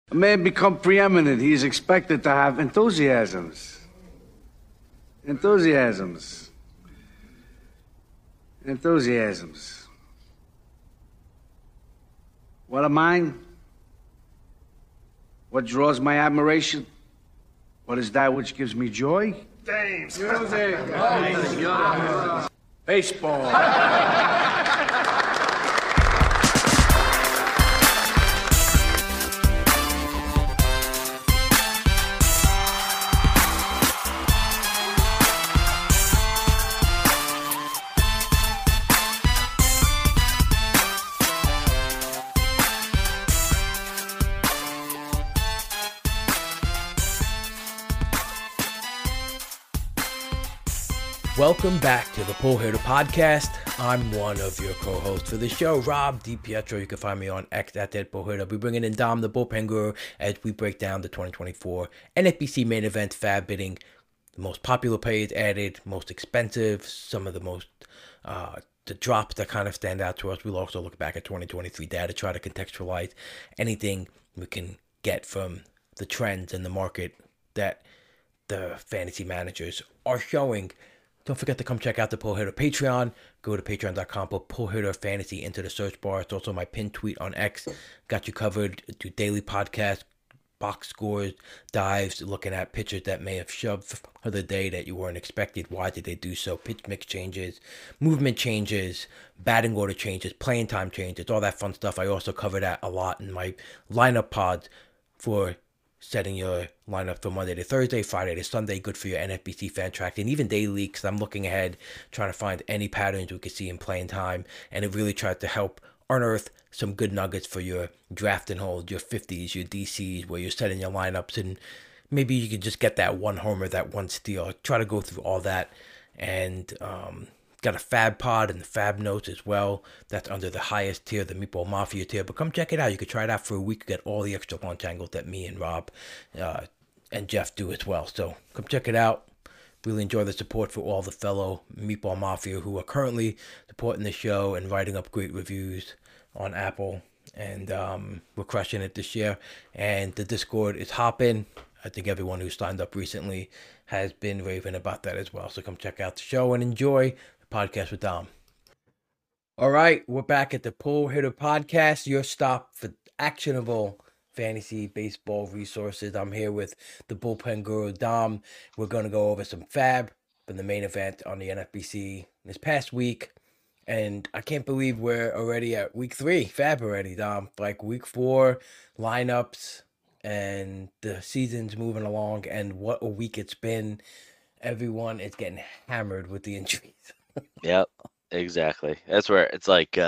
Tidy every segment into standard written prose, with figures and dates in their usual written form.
A man become preeminent, he is expected to have enthusiasms. Enthusiasms. Enthusiasms. What are mine? What draws my admiration? What is that which gives me joy? James. Music. Baseball. Welcome back to the Pull Hitter Podcast. I'm one of your co-hosts for the show, Rob DiPietro. You can find me on X at @PullHitter. We're bringing in Dom, the bullpen guru, as we break down the 2024 NFBC main event fab bidding. The most popular players added, most expensive, some of the most, the drops that kind of stand out to us. We'll also look back at 2023 data, try to contextualize anything we can get from the trends in the market that the fantasy managers are showing. Don't forget to come check out the Pull Hitter Patreon. Go to patreon.com, put Pull Hitter Fantasy into the search bar. It's also my pinned tweet on X. Got you covered. Do daily podcasts, box scores, dives, looking at pitchers that may have shoved for the day that you weren't expected. Why did they do so? Pitch mix changes, movement changes, batting order changes, playing time changes, all that fun stuff. I also cover that a lot in my lineup pods for setting your lineup for Monday to Thursday, Friday to Sunday. Good for your NFBC fan track and even daily leagues. I'm looking ahead, trying to find any patterns we could see in playing time, and it really tries to help unearth some good nuggets for your draft and hold, your 50s, your DCs, where you're setting your lineups, and maybe you could just get that one homer, that one steal. Try to go through all that, and got a Fab Pod and the Fab Notes as well. That's under the highest tier, the Meatball Mafia tier. But come check it out. You could try it out for a week. Get all the extra launch angles that me and Rob and Jeff do as well. So come check it out. Really enjoy the support for all the fellow Meatball Mafia who are currently supporting the show and writing up great reviews on Apple. And we're crushing it this year. And the Discord is hopping. I think everyone who signed up recently has been raving about that as well. So come check out the show and enjoy podcast with Dom. All right, we're back at the Pull Hitter Podcast, your stop for actionable fantasy baseball resources. I'm here with the bullpen guru, Dom. We're going to go over some fab from the main event on the NFBC this past week. And I can't believe we're already at week 3, fab already, Dom. Like week 4, lineups, and the season's moving along. And what a week it's been. Everyone is getting hammered with the injuries. Yep, exactly. That's where it's like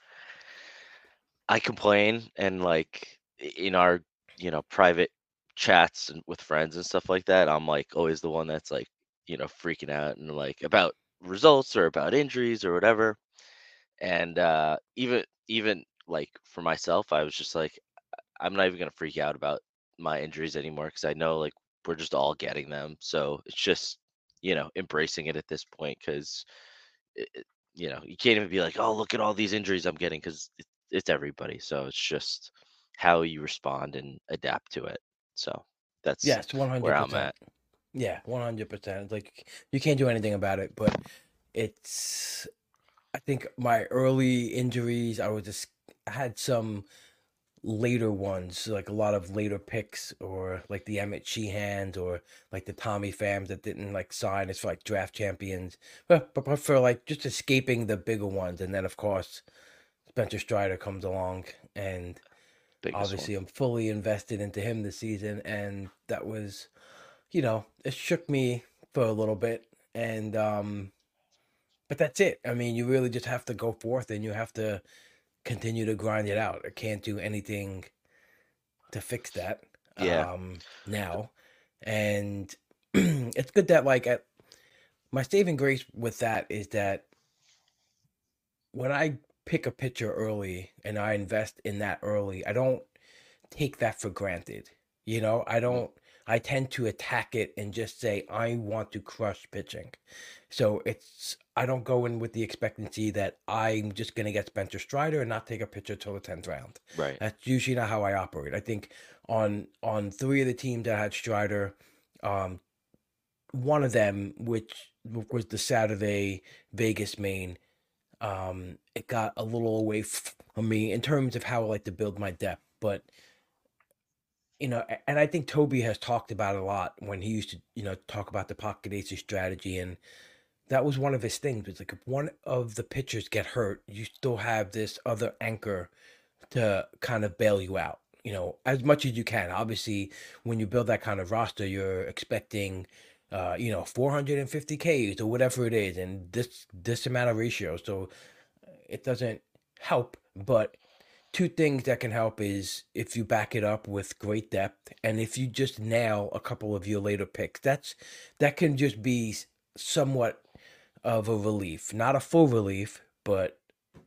I complain, and like in our private chats and with friends and stuff like that, I'm like always the one that's like freaking out and like about results or about injuries or whatever. And even like for myself, I was just like, I'm not even gonna freak out about my injuries anymore because I know like we're just all getting them. So it's just embracing it at this point because you can't even be like, oh, look at all these injuries I'm getting because it's everybody. So it's just how you respond and adapt to it. So that's Yes, 100%. where I'm at. Yeah, 100%. Like you can't do anything about it, but it's, I think my early injuries, I had some later ones, like a lot of later picks, or like the Emmett Sheehans, or like the Tommy Phams that didn't like sign as for like draft champions, but for like just escaping the bigger ones. And then of course Spencer Strider comes along, and Biggest obviously one. I'm fully invested into him this season, and that was, it shook me for a little bit, and but that's it. I mean, you really just have to go forth and you have to continue to grind it out. I can't do anything to fix that Yeah. now. And it's good that like my saving grace with that is that when I pick a pitcher early and I invest in that early, I don't take that for granted. I Mhm. don't I tend to attack it and just say I want to crush pitching. So I don't go in with the expectancy that I'm just going to get Spencer Strider and not take a pitcher till the 10th round. Right. That's usually not how I operate. I think on three of the teams that had Strider, um, one of them, which was the Saturday Vegas main, it got a little away from me in terms of how I like to build my depth. But and I think Toby has talked about it a lot when he used to, talk about the pocket aces strategy, and that was one of his things. It's like if one of the pitchers get hurt, you still have this other anchor to kind of bail you out. As much as you can. Obviously, when you build that kind of roster, you're expecting, 450 Ks or whatever it is, and this amount of ratio. So it doesn't help, but two things that can help is if you back it up with great depth, and if you just nail a couple of your later picks. That can just be somewhat of a relief, not a full relief, but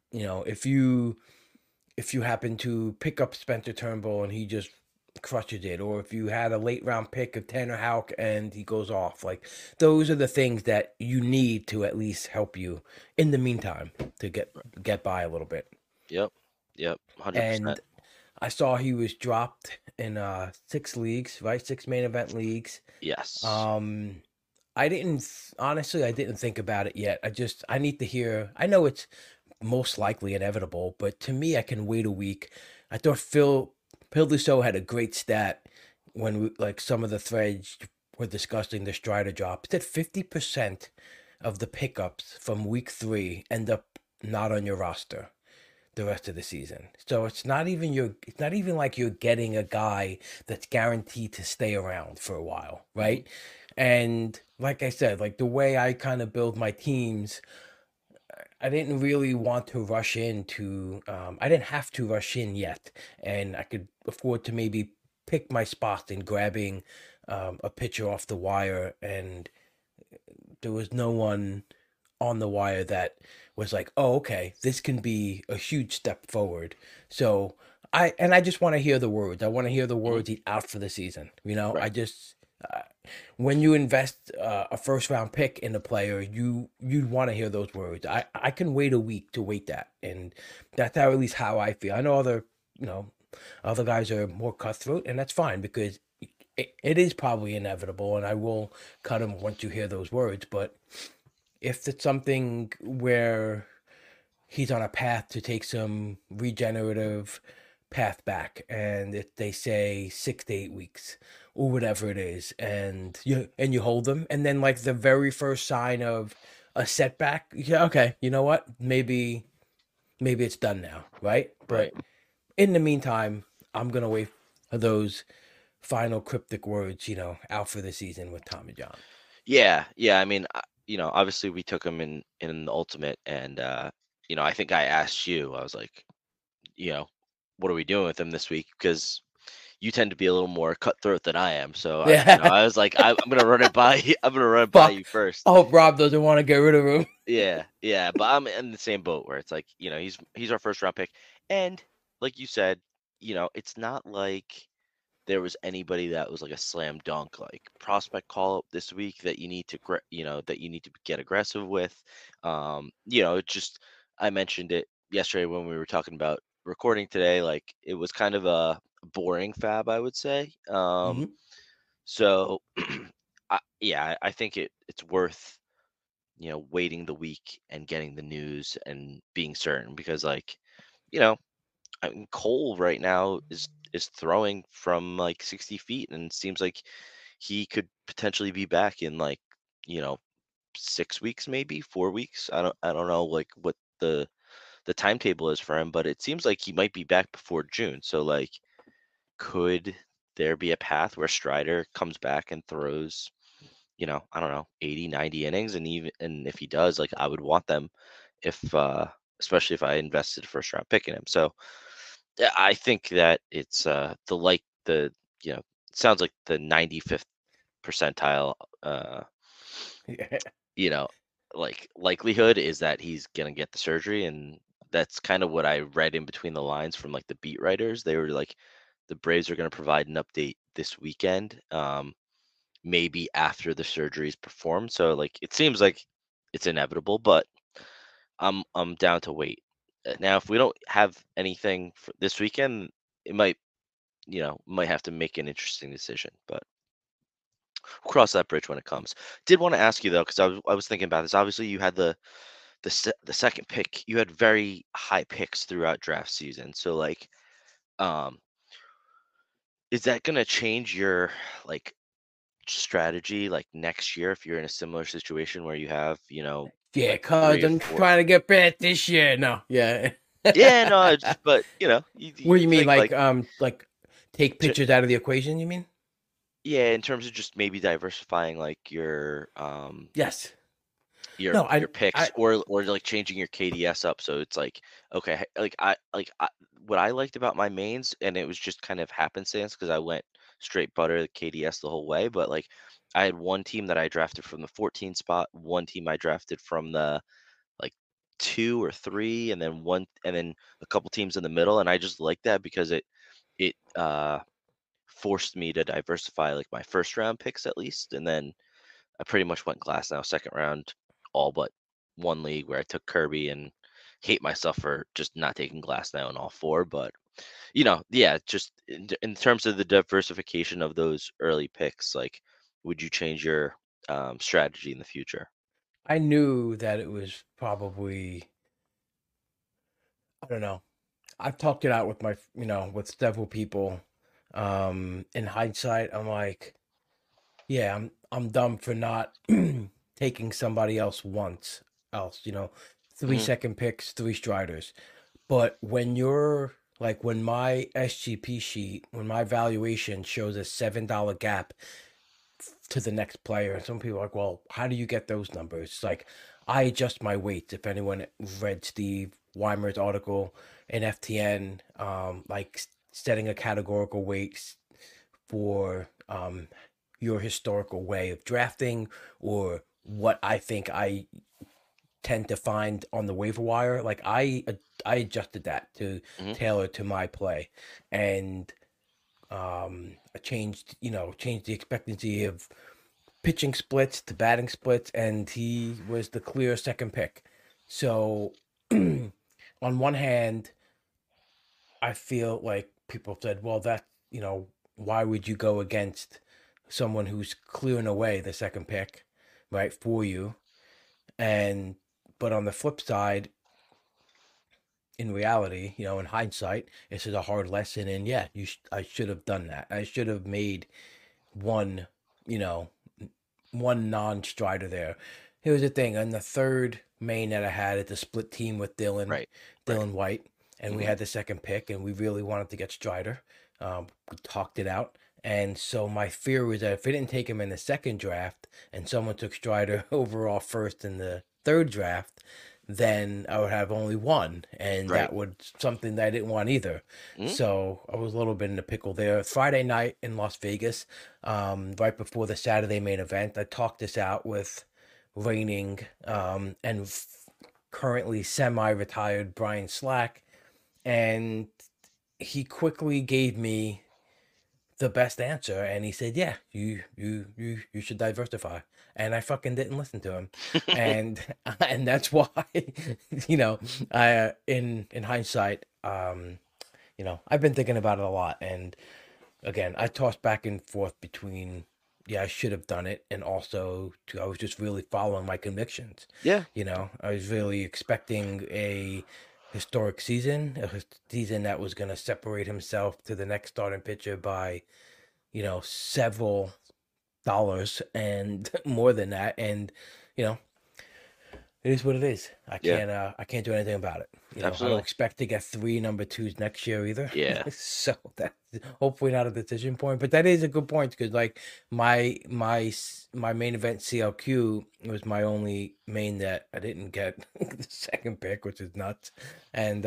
if you happen to pick up Spencer Turnbull and he just crushes it, or if you had a late round pick of Tanner Houck and he goes off, like those are the things that you need to at least help you in the meantime to get by a little bit. Yep. 100%. And I saw he was dropped in 6 leagues, right? 6 main event leagues. Yes. I didn't honestly, I didn't think about it yet. I need to hear. I know it's most likely inevitable, but to me, I can wait a week. I thought Phil Dussault had a great stat when like some of the threads were discussing the Strider drop. It said 50% of the pickups from week 3 end up not on your roster the rest of the season. So it's not even like you're getting a guy that's guaranteed to stay around for a while, right? And like I said, like the way I kind of build my teams, I didn't really want to rush into I didn't have to rush in yet, and I could afford to maybe pick my spots in grabbing a pitcher off the wire, and there was no one on the wire that was like, oh, okay, this can be a huge step forward. So I just want to hear the words. I want to hear the words he's out for the season. Right. I just when you invest a first round pick in a player, you'd want to hear those words. I can wait a week to wait that, and that's at least how I feel. I know other guys are more cutthroat, and that's fine because it is probably inevitable, and I will cut him once you hear those words. But if it's something where he's on a path to take some regenerative path back, and if they say 6 to 8 weeks or whatever it is, and you hold them, and then like the very first sign of a setback, yeah, okay, you know what, maybe it's done now, right? Right. But in the meantime, I'm gonna wait for those final cryptic words, out for the season with Tommy John. Yeah. I mean, obviously we took him in the ultimate, and I think I asked you. I was like, what are we doing with him this week? Because you tend to be a little more cutthroat than I am. So I was like, I'm gonna run it by you. I'm gonna run it by you first. I hope Rob doesn't want to get rid of him. Yeah. But I'm in the same boat where it's like, he's our first round pick, and like you said, it's not like there was anybody that was like a slam dunk like prospect call up this week that you need to get aggressive with. It's just, I mentioned it yesterday when we were talking about recording today, like it was kind of a boring fab, I would say. So I think it's worth waiting the week and getting the news and being certain, because like, I mean, Cole right now is throwing from like 60 feet, and it seems like he could potentially be back in like, 6 weeks, maybe 4 weeks. I don't know like what the timetable is for him, but it seems like he might be back before June. So like, could there be a path where Strider comes back and throws, I don't know, 80, 90 innings, and if he does, like I would want them if especially if I invested first round pick in him. So yeah, I think that it's it sounds like the 95th percentile you know like likelihood is that he's gonna get the surgery, and that's kind of what I read in between the lines from like the beat writers. They were like, the Braves are going to provide an update this weekend. maybe after the surgery is performed. So like it seems like it's inevitable, but I'm down to wait. Now, if we don't have anything for this weekend, it might, might have to make an interesting decision, but we'll cross that bridge when it comes. Did want to ask you though, because I was thinking about this. Obviously, you had the second pick. You had very high picks throughout draft season. So like, um, is that gonna change your like strategy like next year if you're in a similar situation where you have, Yeah, like three cause or I'm four? trying to get back this year. No, yeah. Yeah, no, but What do you you mean, think like like take pictures out of the equation? You mean? yeah, in terms of just maybe diversifying like your Yes. your No, your I, picks or like changing your KDS up so it's like okay, like what I liked about my mains and it was just kind of happenstance because I went straight butter the KDS the whole way, but like I had one team that I drafted from the 14 spot, one team I drafted from the like 2 or 3 and then a couple teams in the middle and I just liked that because it forced me to diversify like my first round picks at least and then I pretty much went glass now second round all but one league where I took Kirby and hate myself for just not taking glass now in all four but yeah just in terms of the diversification of those early picks like would you change your strategy in the future? I knew that it was probably, I don't know. I've talked it out with with several people. In hindsight, I'm like, yeah, I'm dumb for not taking somebody else once else, 3 Hmm. second picks, 3 striders. But when you're like when my SGP sheet, when my valuation shows a $7 gap to the next player, and some people are like, well, how do you get those numbers? It's like I adjust my weights. If anyone read Steve Weimer's article in FTN, like setting a categorical weight for your historical way of drafting or what I think I tend to find on the waiver wire. Like I adjusted that to Hmm. tailor to my play, and I changed the expectancy of pitching splits to batting splits, and he was the clear second pick. So on one hand, I feel like people said, well, why would you go against someone who's clearing away the second pick, right, for you? And but on the flip side, in reality, in hindsight, this is a hard lesson. And yeah, I should have done that. I should have made one, you know, one non-strider there. Here's the thing: on the third main that I had, it's a split team with Right, right. Dylan White, and we Hmm. had the second pick, and we really wanted to get Strider. We talked it out, and so my fear was that if we didn't take him in the second draft, and someone took Strider overall first in the third draft, then I would have only one, and Right. that would something that I didn't want either. Hmm. So I was a little bit in a pickle there. Friday night in Las Vegas, right before the Saturday main event, I talked this out with reigning and currently semi-retired Brian Slack, and he quickly gave me the best answer, and he said, "Yeah, you should diversify." And I fucking didn't listen to him, and and that's why, you know, in hindsight, I've been thinking about it a lot, and again, I tossed back and forth between, yeah, I should have done it, and also I was just really following my convictions. Yeah. I was really expecting a historic season, season that was going to separate himself to the next starting pitcher by, several dollars and more than that. And, you know, it is what it is. Yeah. I can't do anything about it. I don't Absolutely. expect to get 3 number 2s next year either. Yeah. So that's hopefully not a decision point, but that is a good point because like my main event CLQ was my only main that I didn't get the second pick, which is nuts. And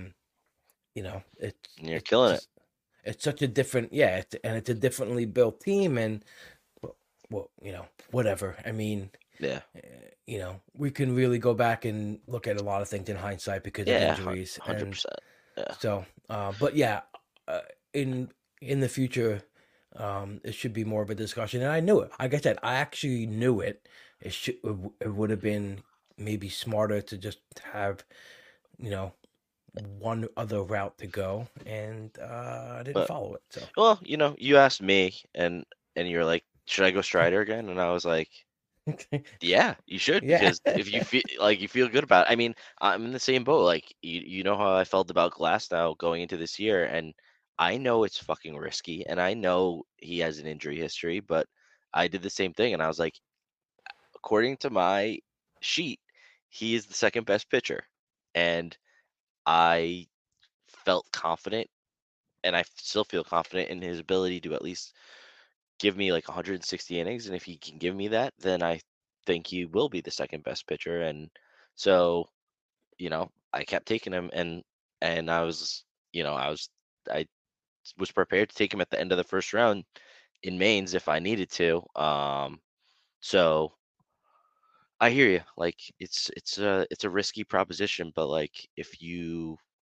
You're it's killing it. just it's such a different, yeah, and it's a differently built team, and well, whatever. I mean, Yeah. we can really go back and look at a lot of things in hindsight because of Yeah. injuries. And 100%. Yeah. so, but yeah, uh, in the future, It should be more of a discussion, and I knew it. Like I said, I actually knew it. It would have been maybe smarter to just have, you know, one other route to go, and I didn't But follow it. So well, you asked me, and you're like, should I go Strider again? And I was like, yeah, you should, yeah, because if you feel good about it. I mean, I'm in the same boat. Like, you know how I felt about Glass now going into this year, and I know it's fucking risky, and I know he has an injury history, but I did the same thing, and I was like, according to my sheet, he is the second best pitcher, and I felt confident, and I still feel confident in his ability to at least give me like 160 innings, and if he can give me that, then I think he will be the second best pitcher. And so, I kept taking him, and I was prepared to take him at the end of the first round in mains if I needed to. So I hear you. Like, it's a risky proposition, but like, if you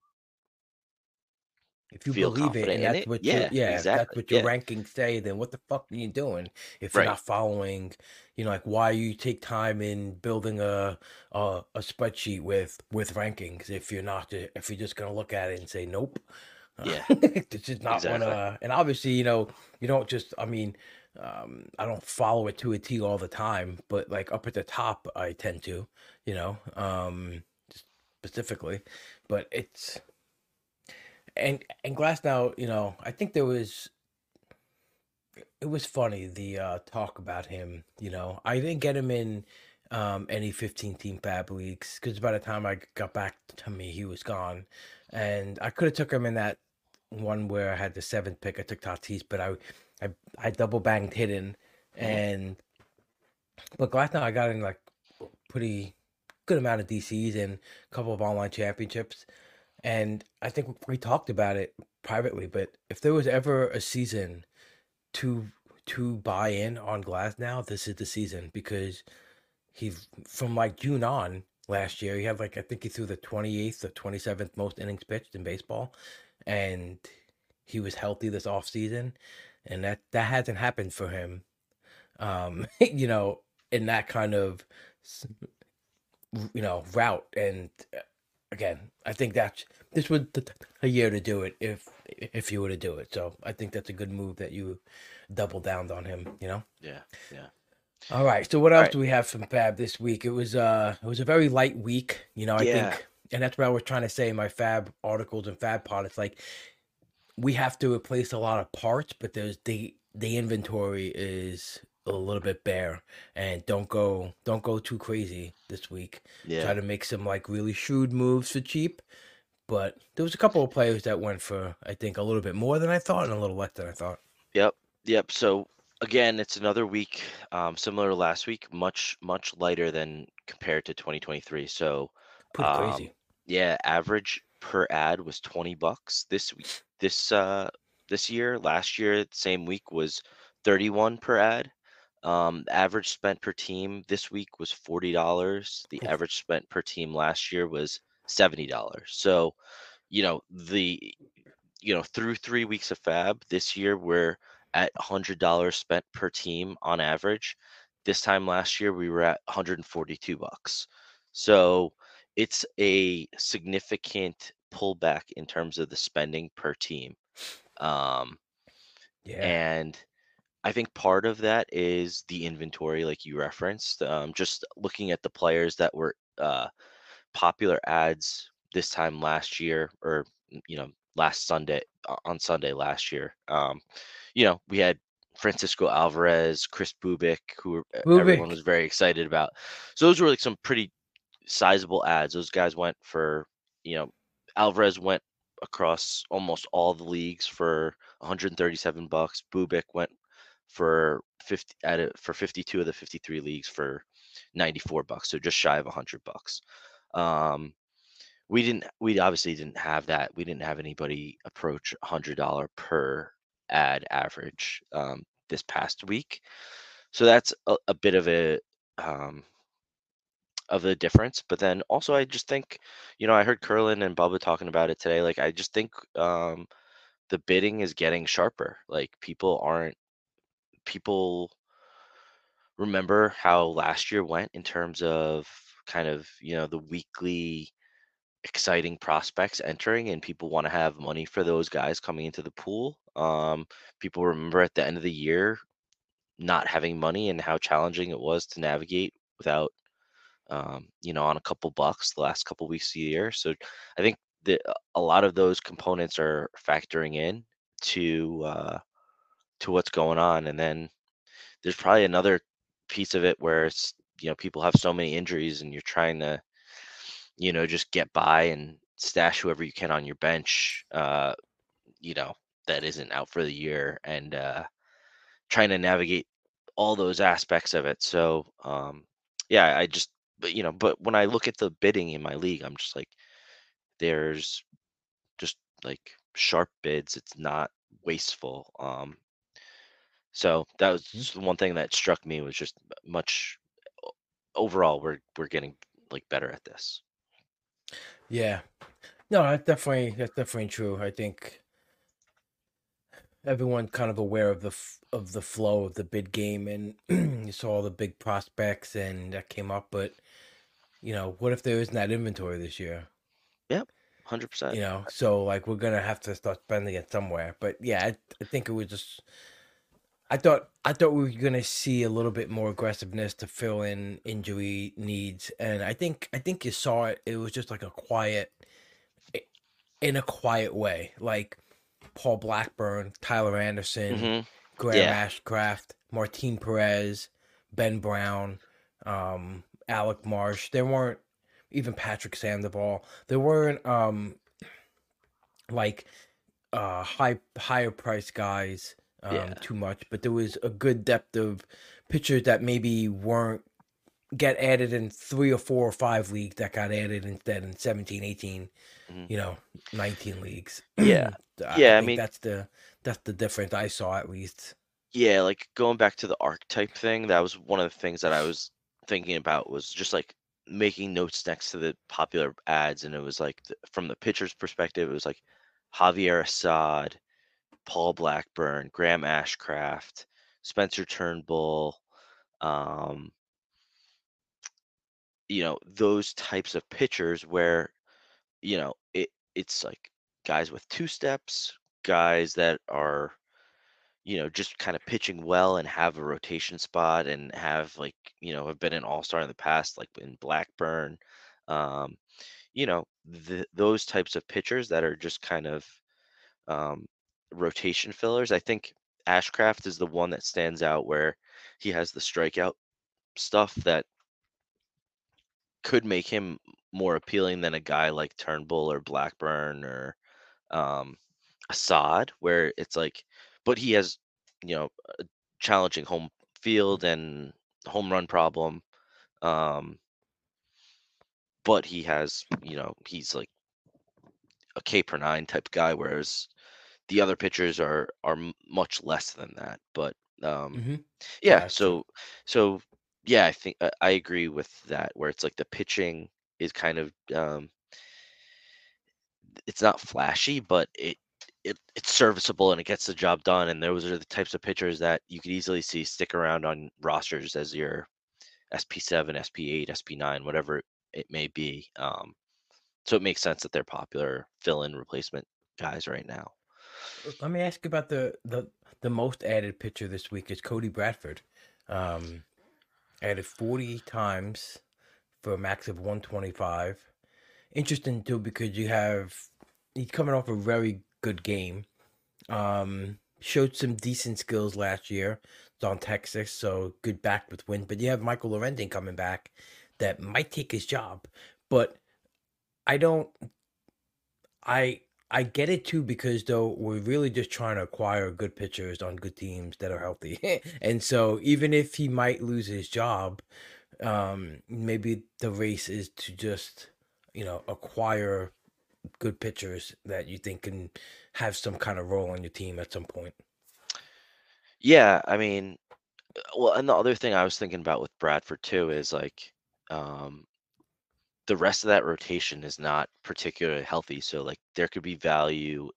if you feel believe it, confident and in that's it, what yeah, if that's exactly, what your yeah, rankings say, then what the fuck are you doing if you're right, not following? Like why you take time in building a spreadsheet with rankings if if you're just gonna look at it and say nope. yeah, This is not what exactly, and obviously you don't just I mean I don't follow it to a T all the time, but like up at the top I tend to, you know, specifically, but it's and Glass now, I think it was funny the talk about him. I didn't get him in any 15-team fab leagues because by the time I got back to me, he was gone, and I could have took him in that one where I had the seventh pick. I took Tatis, but I, I double banged hidden, hmm and but Glass now I got in like pretty good amount of DCs and a couple of online championships. And I think we talked about it privately, but if there was ever a season to buy in on Glass now, this is the season because he from like June on last year, he had like I think he threw the 28th or 27th most innings pitched in baseball, and he was healthy this off season, and that hasn't happened for him. In that kind of route, and again, I think that's this was a year to do it if you were to do it. So I think that's a good move that you double down on him. yeah, yeah. All right. So what All else right, do we have from Fab this week? It was a very light week, I yeah, think, and that's what I was trying to say in my Fab articles and Fab pod. It's like we have to replace a lot of parts, but there's the inventory is a little bit bare, and don't go too crazy this week. yeah. Try to make some like really shrewd moves for cheap, but there was a couple of players that went for I think a little bit more than I thought and a little less than I thought. Yep, yep. So again, it's another week, similar to last week, much lighter than compared to 2023. So, Pretty um, crazy. yeah, average per ad was $20 this week. This year, last year, same week was 31 per ad. Average spent per team this week was $40. The Oof. average spent per team last year was $70. So, the through 3 weeks of Fab this year, we're at $100 spent per team on average. This time last year, we were at $142. So it's a significant pullback in terms of the spending per team. Um, Yeah. and I think part of that is the inventory, like you referenced. Just looking at the players that were popular ads this time last year, or last Sunday, on Sunday last year. We had Francisco Alvarez, Chris Bubik, who everyone Rubik. was very excited about. So those were like some pretty sizable ads. Those guys went for, you know, Alvarez went across almost all the leagues for $137. Bubik went for 52 of the 53 leagues for $94, so just shy of $100. Um, we obviously didn't have that. We didn't have anybody approach $100 per ad average this past week. So that's a bit um, of a difference. But then also, I just think, I heard Curlin and Bubba talking about it today. Like, I just think the bidding is getting sharper. Like people remember how last year went in terms of kind of, the weekly exciting prospects entering, and people want to have money for those guys coming into the pool. People remember at the end of the year not having money and how challenging it was to navigate without, on a couple bucks the last couple weeks of the year. So I think that a lot of those components are factoring in to to what's going on. And then there's probably another piece of it where it's, people have so many injuries and you're trying to, just get by and stash whoever you can on your bench, you know, that isn't out for the year, and trying to navigate all those aspects of it. So, yeah, but when I look at the bidding in my league, I'm just like, there's just like sharp bids. It's not wasteful. So that was Mhm. just the one thing that struck me was just much overall we're getting like better at this. Yeah. No, that's definitely true. I think everyone kind of aware of the flow of the bid game, and you saw all the big prospects and that came up. But what if there isn't that inventory this year? Yep, 100%. So like we're gonna have to start spending it somewhere. But yeah, I think it was just I thought we were gonna see a little bit more aggressiveness to fill in injury needs, and I think you saw it. It was just like in a quiet way, like Paul Blackburn, Tyler Anderson, Hmm. Graham Yeah, Ashcraft, Martin Perez, Ben Brown, Alec Marsh. There weren't even Patrick Sandoval. There weren't like higher price guys yeah, too much, but there was a good depth of pitchers that maybe weren't get added in 3 or 4 or 5 leagues that got added instead in 17, 18, hmm, 19 leagues. yeah, I yeah. I think mean, that's the difference I saw at least. yeah, like going back to the archetype thing, that was one of the things that I was thinking about was just like making notes next to the popular ads, and it was like from the pitcher's perspective, it was like Javier Assad, Paul Blackburn, Graham Ashcraft, Spencer Turnbull, um, those types of pitchers where, it's like guys with two steps, guys that are, just kind of pitching well and have a rotation spot and have like, have been an all-star in the past, like in Blackburn. Um, those types of pitchers that are just kind of um, rotation fillers. I think Ashcraft is the one that stands out where he has the strikeout stuff that could make him more appealing than a guy like Turnbull or Blackburn or um, Assad, where it's like, but he has, you know, challenging home field and home run problem. Um, but he has, he's like a K per nine type guy, whereas the other pitchers are much less than that. But Hmm. Yeah, yeah, that's true. so yeah, I think I agree with that, where it's like the pitching is kind of it's not flashy, but it's serviceable and it gets the job done. And those are the types of pitchers that you could easily see stick around on rosters as your SP7, SP8, SP9, whatever it may be. So it makes sense that they're popular fill-in replacement guys right now. Let me ask you about the most added pitcher this week is Cody Bradford. Um, Added 40 times for a max of 125. Interesting too because he's coming off a very good game. Showed some decent skills last year. It's on Texas, so good back with win. But you have Michael Lorenzen coming back that might take his job. But I don't I I get it too because though we're really just trying to acquire good pitchers on good teams that are healthy. And so even if he might lose his job, maybe the race is to just, acquire good pitchers that you think can have some kind of role on your team at some point. Yeah, I mean, well, and the other thing I was thinking about with Bradford too is like um, the rest of that rotation is not particularly healthy. So like there could be value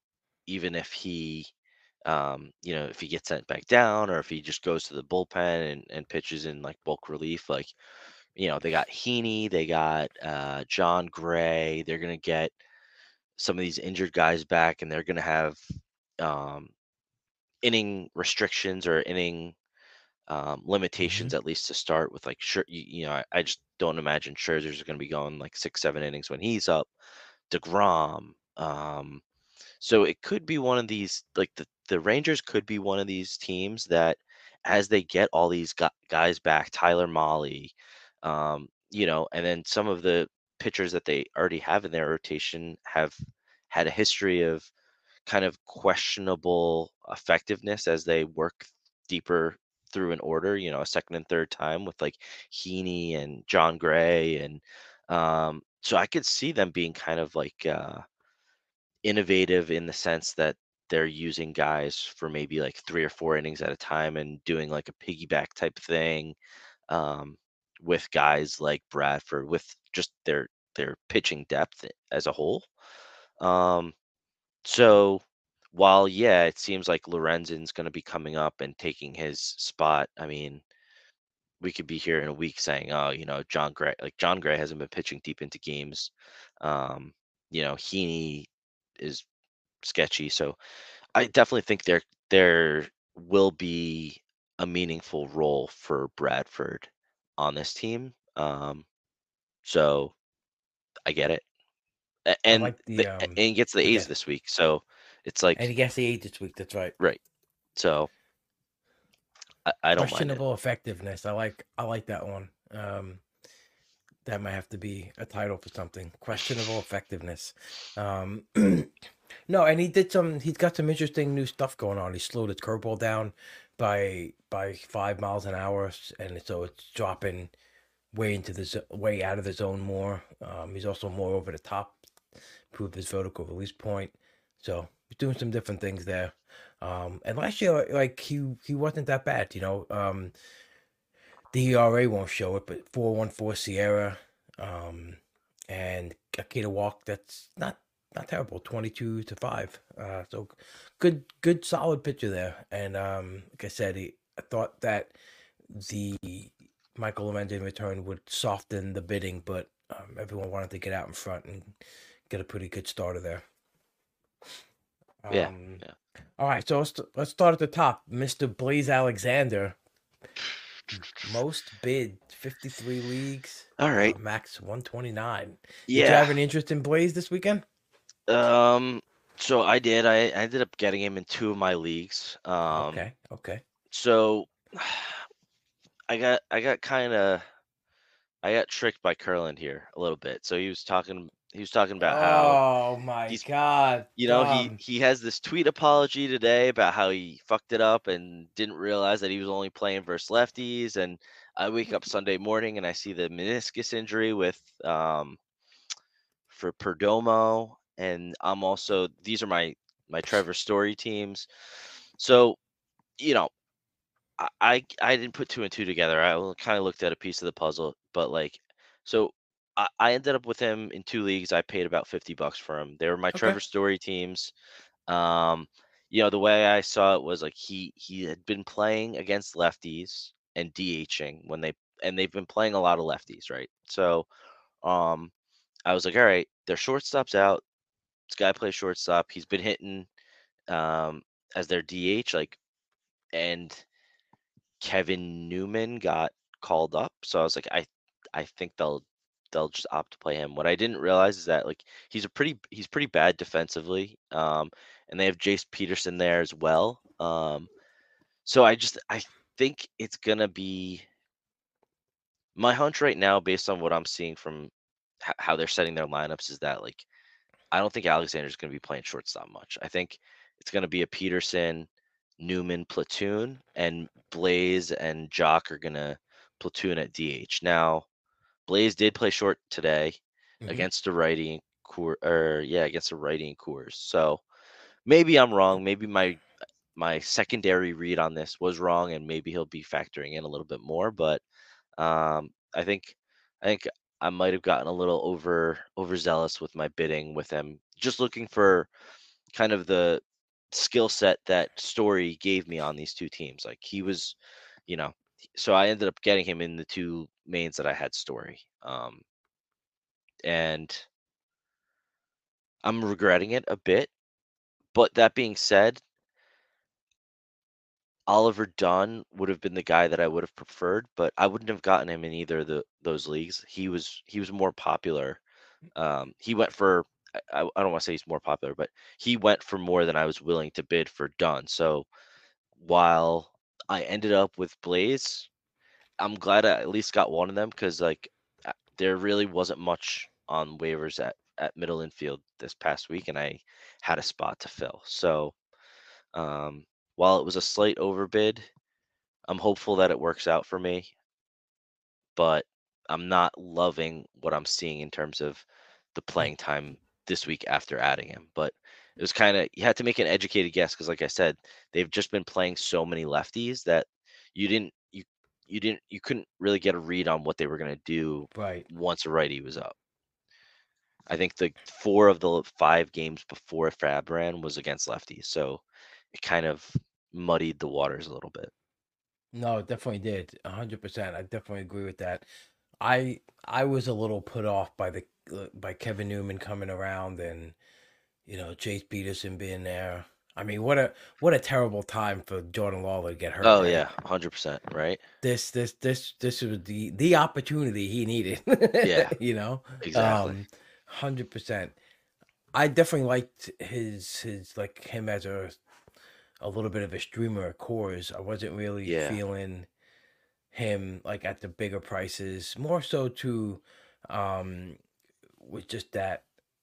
even if he, if he gets sent back down or if he just goes to the bullpen and pitches in like bulk relief, like, they got Heaney, they got John Gray. They're gonna get some of these injured guys back, and they're gonna have um, inning restrictions or inning Hmm. limitations at least to start with. Like, sure, I just don't imagine Scherzer's going to be going like 6, 7 innings when he's up. Degrom. So it could be one of these, like the Rangers could be one of these teams that, as they get all these guys back, Tyler Molly, and then some of the pitchers that they already have in their rotation have had a history of kind of questionable effectiveness as they work deeper through an order, a second and third time with like Heaney and John Gray. And so I could see them being kind of like innovative in the sense that they're using guys for maybe like 3 or 4 innings at a time and doing like a piggyback type thing um, with guys like Bradford with just their pitching depth as a whole. Um, so while yeah, it seems like Lorenzen's going to be coming up and taking his spot. I mean, we could be here in a week saying, oh, John Gray hasn't been pitching deep into games. Heaney is sketchy. So I definitely think there will be a meaningful role for Bradford on this team. So I get it. I like And he gets the A's okay, this week. So it's and he like gets the eight this week. That's right. right. So I don't mind it. Questionable effectiveness. I like that one. That might have to be a title for something. Questionable effectiveness. Um, no, and he did some. He's got some interesting new stuff going on. He slowed his curveball down by 5 miles an hour, and so it's dropping way into way out of the zone more. He's also more over the top, improved his vertical release point. So he's doing some different things there. And last year, like he wasn't that bad. The ERA won't show it, but 4.14 Sierra, and Akita walk. That's not terrible. 22-5. So good solid pitcher there. And like I said, I thought that the Michael Lorenzen return would soften the bidding, but everyone wanted to get out in front and get a pretty good starter there. Yeah. Um, Yeah. all right, so let's start at the top. Mr. Blaze Alexander, most bid 53 leagues, All right. max 129. Did you Yeah. have any interest in Blaze this weekend? Um. So I did. I ended up getting him in 2 of my leagues. Okay. So I got tricked by Curland here a little bit. So he was talking about how Oh my he's God, he Dom. he has this tweet apology today about how he fucked it up and didn't realize that he was only playing versus lefties. And I wake up Sunday morning and I see the meniscus injury with for Perdomo, and I'm also these are my Trevor Story teams. So you know I didn't put two and two together. I kind of looked at a piece of the puzzle, but like, so I ended up with him in 2 leagues. I paid about $50 for him. They were my Okay. Trevor Story teams. Um, the way I saw it was like he had been playing against lefties and DHing and they've been playing a lot of lefties, right? So um, I was like, all right, their shortstop's out. This guy plays shortstop. He's been hitting um as their DH, like, and Kevin Newman got called up, so I was like, I think they'll just opt to play him. What I didn't realize is that like he's pretty bad defensively, and they have Jace Peterson there as well. So I think it's gonna be my hunch right now, based on what I'm seeing from how they're setting their lineups, is that like I don't think Alexander's gonna be playing shortstop much. I think it's gonna be a Peterson Newman platoon, and Blaze and Jock are gonna platoon at DH. Now, Blaze did play short today Hmm. against the righty in against the righty in Coors. So maybe I'm wrong. Maybe my secondary read on this was wrong, and maybe he'll be factoring in a little bit more. But I think I might have gotten a little overzealous with my bidding with him. Just looking for kind of skill set that Story gave me on these two teams. Like he was, you know, so I ended up getting him in the two mains that I had Story. And I'm regretting it a bit. But that being said, Oliver Dunn would have been the guy that I would have preferred, but I wouldn't have gotten him in either of those leagues. He was more popular. He went for I don't want to say he's more popular, but he went for more than I was willing to bid for Dunn. So while I ended up with Blaze, I'm glad I at least got one of them because like there really wasn't much on waivers at middle infield this past week, and I had a spot to fill. So um, while it was a slight overbid, I'm hopeful that it works out for me, but I'm not loving what I'm seeing in terms of the Mm. playing time this week after adding him. But it was kind of you had to make an educated guess because, like I said, they've just been playing so many lefties that you didn't you couldn't really get a read on what they were gonna do Right. once a righty was up. I think the 4 of the 5 games before Fabran was against lefties, so it kind of muddied the waters a little bit. No, it definitely did. 100%. I definitely agree with that. I was a little put off by the by Kevin Newman coming around and Chase Peterson being there. I mean, what a terrible time for Jordan Lawler to get hurt, Oh right? yeah, 100%, right? This was the opportunity he needed. Yeah, you know, exactly. 100%. I definitely liked his like him as a little bit of a streamer of course. I wasn't really Yeah. feeling him like at the bigger prices, more so to with just that,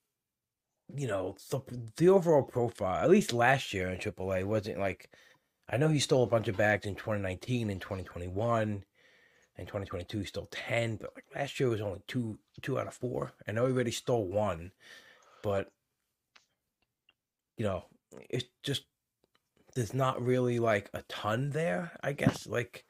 the overall profile, at least last year in AAA, wasn't like I know he stole a bunch of bags in 2019 and 2021. In 2022, he stole 10, but like last year was only two out of four. I know he already stole one, but you know, it's just there's not really like a ton there, I guess. Like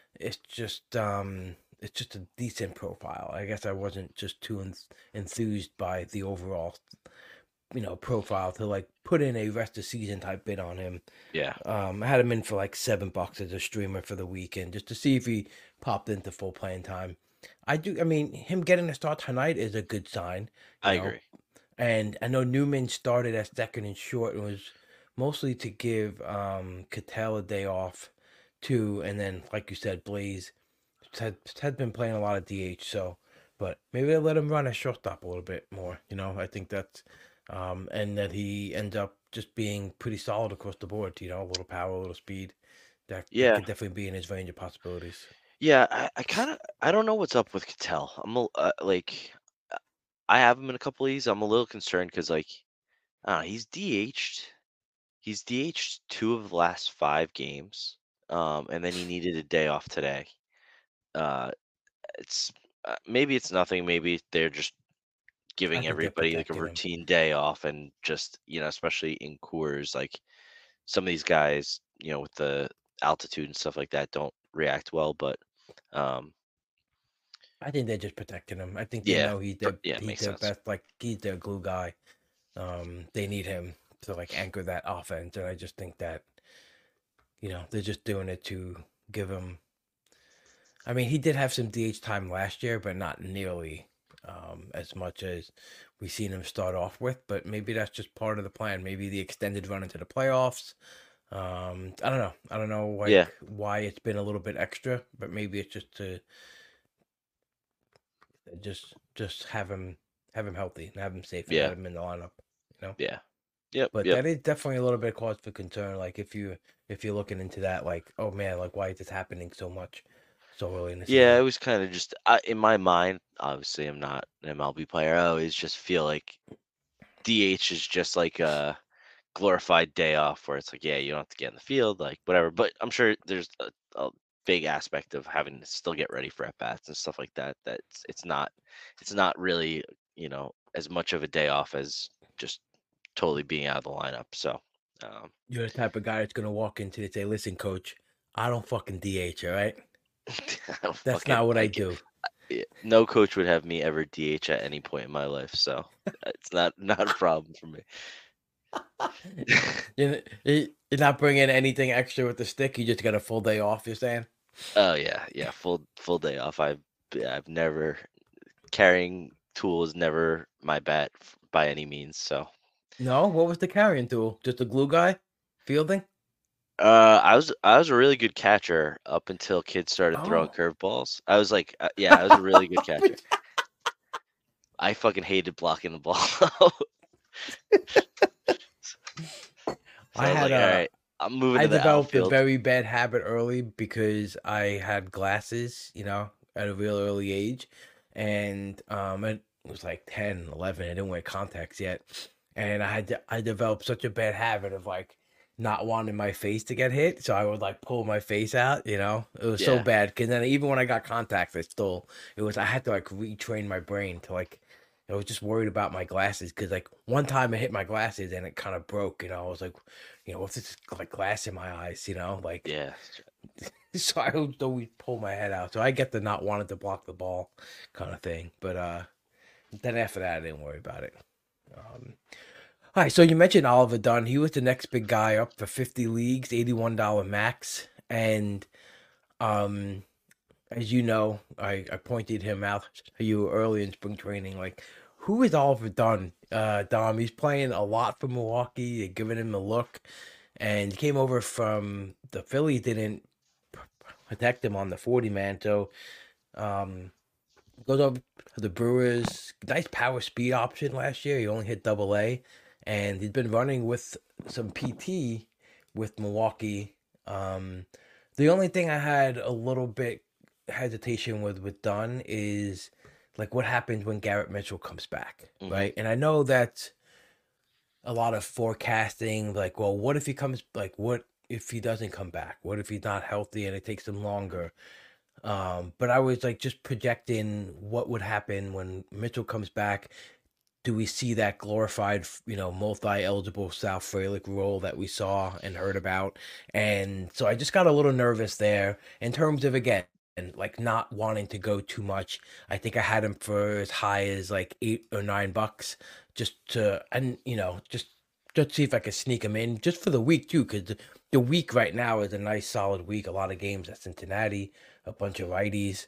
it's just a decent profile. I guess I wasn't just too enthused by the overall, profile to like put in a rest of season type bid on him. Yeah. I had him in for like $7 as a streamer for the weekend just to see if he popped into full playing time. I mean, him getting a start tonight is a good sign, you I know. agree. And I know Newman started at second and short and was mostly to give Cattell a day off too. And then, like you said, Blaze had been playing a lot of DH, so but maybe they let him run a shortstop a little bit more. I think that's and that he ends up just being pretty solid across the board. A little power, a little speed. That Yeah. could definitely be in his range of possibilities. Yeah, I kind of I don't know what's up with Cattell. Like I have him in a couple of these. I'm a little concerned because like he's DH'd. He's DH'd 2 of the last 5 games. And then he needed a day off today. Uh it's maybe it's nothing. Maybe they're just I giving think they're everybody like a protecting him. routine day off and just, especially in Coors, like some of these guys, with the altitude and stuff like that don't react well, but um I think they're just protecting him. I think they yeah, know yeah, it he's makes their sense. best, like he's their glue guy. They need him to like anchor that offense, and I just think that they're just doing it to give him. I mean, he did have some DH time last year, but not nearly as much as we've seen him start off with. But maybe that's just part of the plan. Maybe the extended run into the playoffs. I don't know. I don't know Yeah, like why it's been a little bit extra, but maybe it's just to just have him healthy and have him safe and yeah, have him in the lineup. You know. yeah. Yep, But yep. that is definitely a little bit of cause for concern. Like if you're looking into that, like, oh man, like why is this happening so much so early in the Yeah, it season? was kind of just in my mind. Obviously, I'm not an MLB player. I always just feel like DH is just like a glorified day off, where it's like, yeah, you don't have to get in the field, like whatever. But I'm sure there's a big aspect of having to still get ready for at bats and stuff like that. It's not really as much of a day off as just totally being out of the lineup. So um, You're the type of guy that's gonna walk into and say, "Listen, coach, I don't fucking DH, all right? I don't That's fucking not what I like do." no coach would have me ever DH at any point in my life, so it's not a problem for me. You're not bringing anything extra with the stick. You just got a full day off. You're saying? Oh yeah, yeah, full day off. I've never carrying tools never my bet by any means. So No. What was the carrying tool? Just a glue guy? Fielding? I was a really good catcher up until kids started throwing Oh. curveballs. I was like, yeah, I was a really good catcher. I fucking hated blocking the ball. So I I was had like, all a right, I'm moving I to the developed a outfield. very bad habit early because I had glasses, at a real early age. And it was like 10, 11. I didn't wear contacts yet. And I developed such a bad habit of like not wanting my face to get hit. So I would like pull my face out, you know? It was so Yeah, bad. Because then even when I got contacts, I had to like retrain my brain to like, I was just worried about my glasses because like one time I hit my glasses and it kind of broke, I was like, what's this like glass in my eyes, like yeah, so I would always pull my head out. So I get the not wanting to block the ball kind of thing. But then after that I didn't worry about it. Um all right, so you mentioned Oliver Dunn. He was the next big guy up for 50 leagues, $81 max. And um as you know, I pointed him out to you early in spring training. Like, who is Oliver Dunn? Dom, he's playing a lot for Milwaukee. They're giving him a look, and he came over from the Phillies. Didn't protect him on the 40 man, so um, goes over to the Brewers. Nice power speed option last year. He only hit Double A, and he's been running with some PT with Milwaukee. Um, the only thing I had a little bit hesitation with Dunn is like what happens when Garrett Mitchell comes back, hmm right? And I know that a lot of forecasting, like, well, what if he comes, like, what if he doesn't come back? What if he's not healthy and it takes him longer? But I was like just projecting what would happen when Mitchell comes back. Do we see that glorified, multi-eligible Sal Frelick role that we saw and heard about? And so I just got a little nervous there in terms of, again, and like not wanting to go too much. I think I had him for as high as like $8 or $9, just to, and just see if I could sneak him in just for the week too, because the week right now is a nice solid week. A lot of games at Cincinnati, a bunch of righties.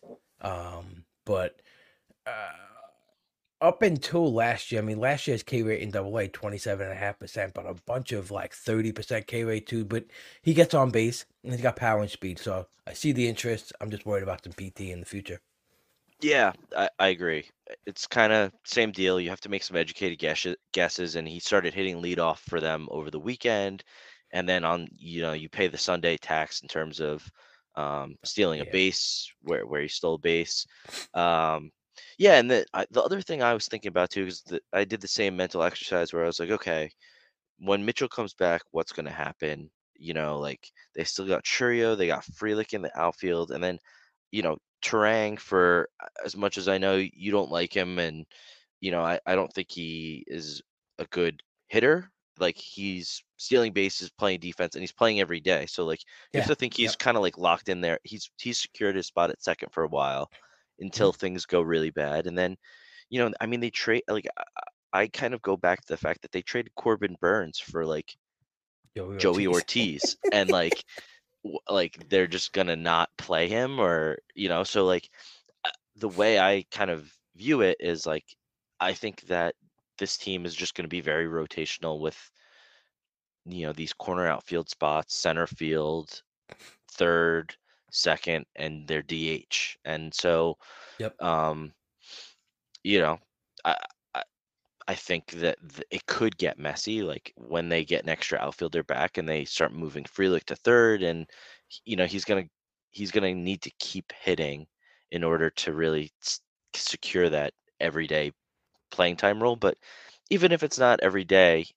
But uh, up until last year, I mean, last year's K rate in Double A 27.5%, but a bunch of like 30% K rate too. But he gets on base and he's got power and speed, so I see the interest. I'm just worried about some PT in the future. yeah. I agree. It's kind of same deal. You have to make some educated guesses, and he started hitting leadoff for them over the weekend, and then on you pay the Sunday tax in terms of stealing a Yeah, base where he stole a base. Um, yeah, and the other thing I was thinking about too is that I did the same mental exercise where I was like, okay, when Mitchell comes back, what's going to happen? Like they still got Churio, they got Frelick in the outfield, and then Terang for as much as I know you don't like him, and I don't think he is a good hitter. Like he's stealing bases, playing defense, and he's playing every day. So like you have yeah, to think he's yep. kind of like locked in there. He's secured his spot at second for a while Mhm. until things go really bad, and then I mean they trade like I kind of go back to the fact that they traded Corbin Burns for like Joey Joey Ortiz. Ortiz, and like they're just gonna not play him, or so like the way I kind of view it is like I think that this team is just going to be very rotational with these corner outfield spots, center field, third, second, and their DH. And so Yep. um, you know, I I, I think that it could get messy, like when they get an extra outfielder back and they start moving Frelick to third, and he's gonna need to keep hitting in order to really secure that everyday playing time role. But even if it's not every day,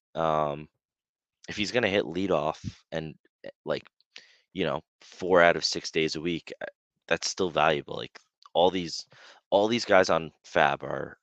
if he's gonna hit leadoff and like 4 out of 6 days a week, that's still valuable. Like all these all these guys on Fab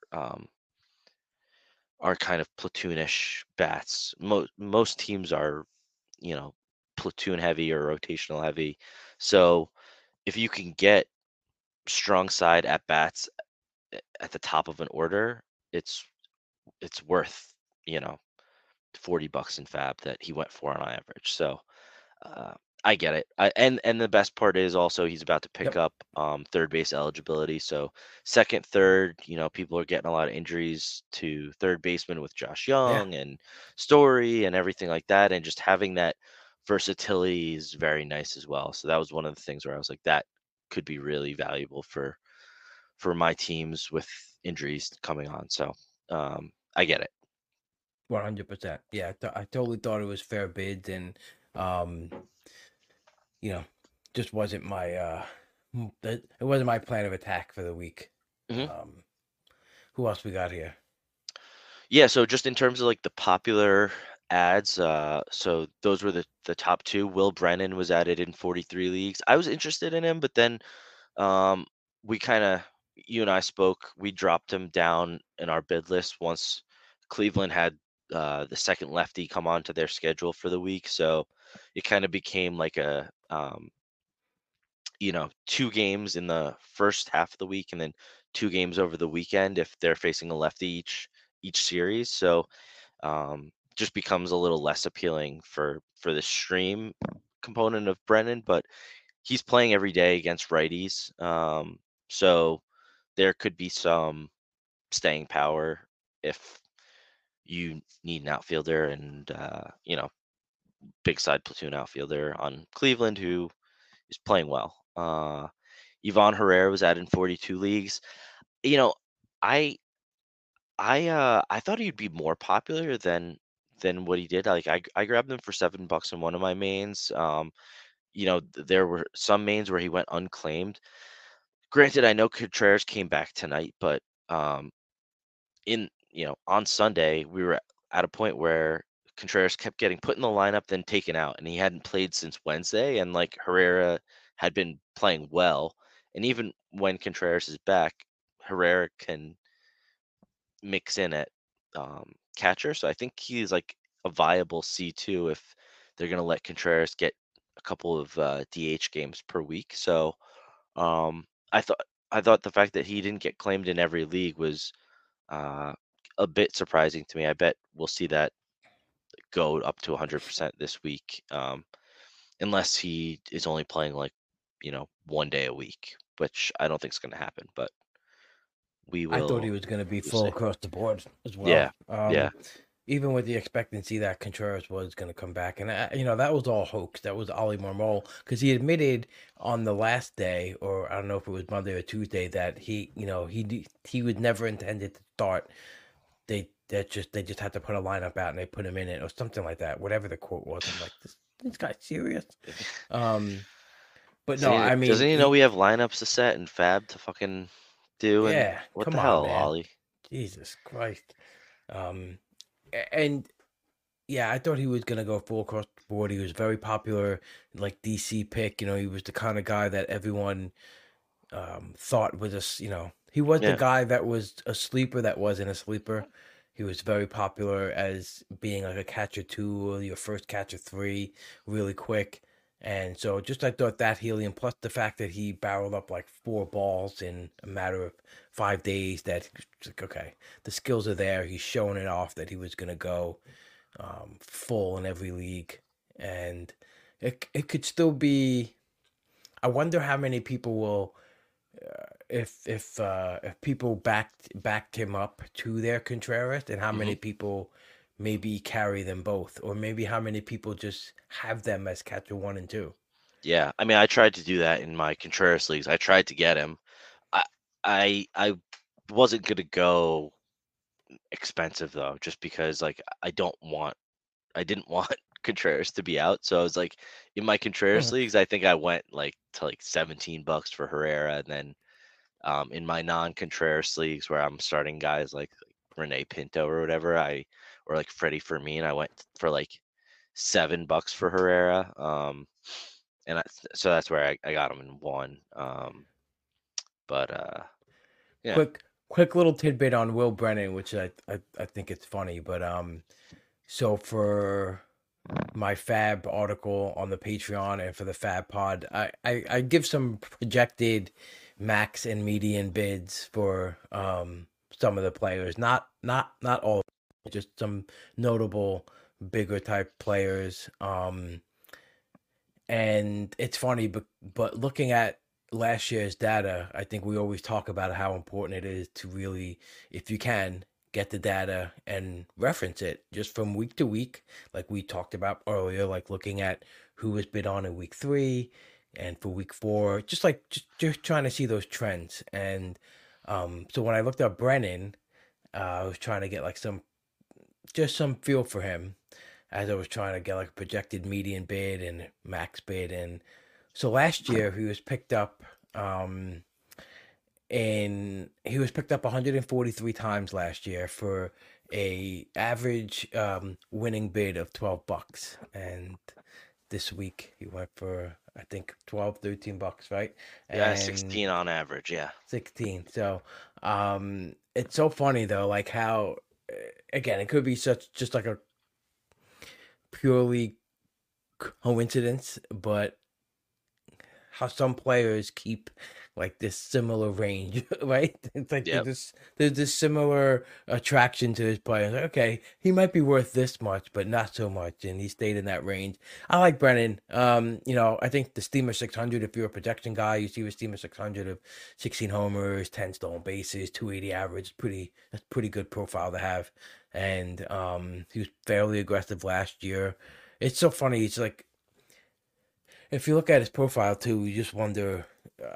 are kind of platoonish bats. Most teams are you know platoon heavy or rotational heavy. So if you can get strong side at bats at the top of an order, it's worth you know $40 in fab that he went for on average. So I get it. And the best part is also he's about to pick Yep. up third base eligibility. So second, third, people are getting a lot of injuries to third baseman with Josh Yeah. Young and Story and everything like that. And just having that versatility is very nice as well. So that was one of the things where I was like, that could be really valuable for my teams with injuries coming on. So I get it. 100%. Yeah, I totally thought it was fair bids, and um, you know, just wasn't my it wasn't my plan of attack for the week. Mhm. Um, who else we got here? Yeah, so just in terms of like the popular ads, so those were the top two. Will Brennan was added in 43 leagues. I was interested in him, but then um, we kind of, you and I spoke. We dropped him down in our bid list once Cleveland had the second lefty come onto their schedule for the week. So it kind of became like a two games in the first half of the week and then two games over the weekend if they're facing a lefty each series. So just becomes a little less appealing for the stream component of Brennan, but he's playing every day against righties. So there could be some staying power if you need an outfielder and big side platoon outfielder on Cleveland who is playing well. Ivan Herrera was added in 42 leagues. You know, I I thought he'd be more popular than what he did. Like I grabbed him for $7 in one of my mains. There were some mains where he went unclaimed. Granted, I know Contreras came back tonight, but um, on Sunday we were at a point where Contreras kept getting put in the lineup, then taken out, and he hadn't played since Wednesday. And like Herrera had been playing well, and even when Contreras is back, Herrera can mix in at catcher. So I think he's like a viable C2 if they're going to let Contreras get a couple of DH games per week. So um, I thought I thought the fact that he didn't get claimed in every league was uh, a bit surprising to me. I bet we'll see that go up to 100% this week, unless he is only playing like 1 day a week, which I don't think is going to happen. But we I thought he will was going to be we'll full see. across the board as well. Yeah, yeah, Even with the expectancy that Contreras was going to come back, and that was all hoax. That was Ollie Marmol because he admitted on the last day, or I don't know if it was Monday or Tuesday, that he was never intended to start. They just had to put a lineup out and they put him in it or something like that. Whatever the quote was, I'm like, this guy's serious. Um, but no, I Doesn't mean, he know we have lineups to set and Fab to fucking do? And yeah, what the come on, hell, man, Ollie? Jesus Christ. Um, and yeah, I thought he was gonna go full across the board. He was very popular, like DC pick. He was the kind of guy that everyone thought was he was the Yeah, guy that was a sleeper that wasn't a sleeper. He was very popular as being like a catcher two or your first catcher three, really quick. And so just I thought that helium plus the fact that he barreled up like four balls in a matter of 5 days, that like, okay, the skills are there. He's showing it off that he was gonna go full in every league, and it could still be. I wonder how many people will, if people backed him up to their Contreras, and how hmm many people maybe carry them both, or maybe how many people just have them as catcher one and two. yeah. I mean, I tried to do that in my Contreras leagues. I tried to get him. I I wasn't gonna go expensive though, just because like I didn't want Contreras to be out. So I was like, in my Contreras Mhm. leagues, I think I went like to like $17 for Herrera, and then in my non-Contreras leagues where I'm starting guys like Rene Pinto or whatever, or like Freddie Fermin, I went for like $7 for Herrera. So that's where I got him in one. But yeah. Quick little tidbit on Will Brennan, which I think it's funny, but so for my Fab article on the Patreon and for the Fab Pod, I give some projected max and median bids for some of the players, not all, just some notable bigger type players. And it's funny, but looking at last year's data, I think we always talk about how important it is to really, if you can, get the data and reference it just from week to week, like we talked about earlier, like looking at who was bid on in week 3 and for week 4, just like just trying to see those trends. And so when I looked up Brennan, I was trying to get like some feel for him as I was trying to get like a projected median bid and max bid. And so last year he was picked up and he was picked up 143 times last year for a average winning bid of $12. And this week he went for I think 12, $13, right? Yeah, And 16 on average. Yeah. 16. So it's so funny though, like how again it could be such just like a purely coincidence, but how some players keep like this similar range, right? It's like Yep. there's this similar attraction to his player. Like, okay, he might be worth this much, but not so much, and he stayed in that range. I like Brennan. I think the Steamer 600. If you're a protection guy, you see with Steamer 600 of 16 homers, 10 stolen bases, 280 average. That's pretty good profile to have. And he was fairly aggressive last year. It's so funny. It's like if you look at his profile too, you just wonder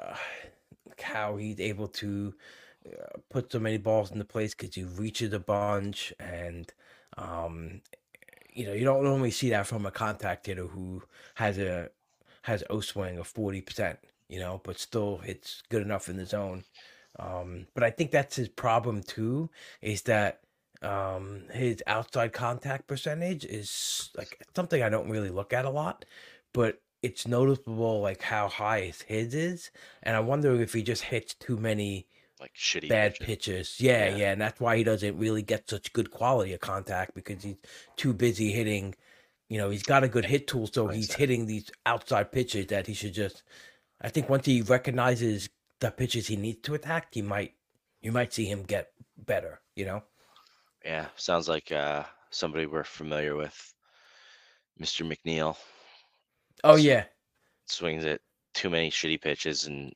how he's able to put so many balls into place because he reaches a bunch, and um, you don't normally see that from a contact hitter who has a has O swing of 40%, but still hits good enough in the zone. But I think that's his problem too, is that his outside contact percentage is like something I don't really look at a lot, but it's noticeable like how high his is, and I wonder if he just hits too many Like shitty bad pitches. pitches. Yeah, Yeah. yeah, and that's why he doesn't really get such good quality of contact because he's too busy hitting. He's got a good hit tool, so he's 27. hitting these outside pitches that he should just. I think once he recognizes the pitches he needs to attack, you might see him get better. Yeah. Sounds like somebody we're familiar with, Mr. McNeil. Oh Sw- yeah, Swings at too many shitty pitches and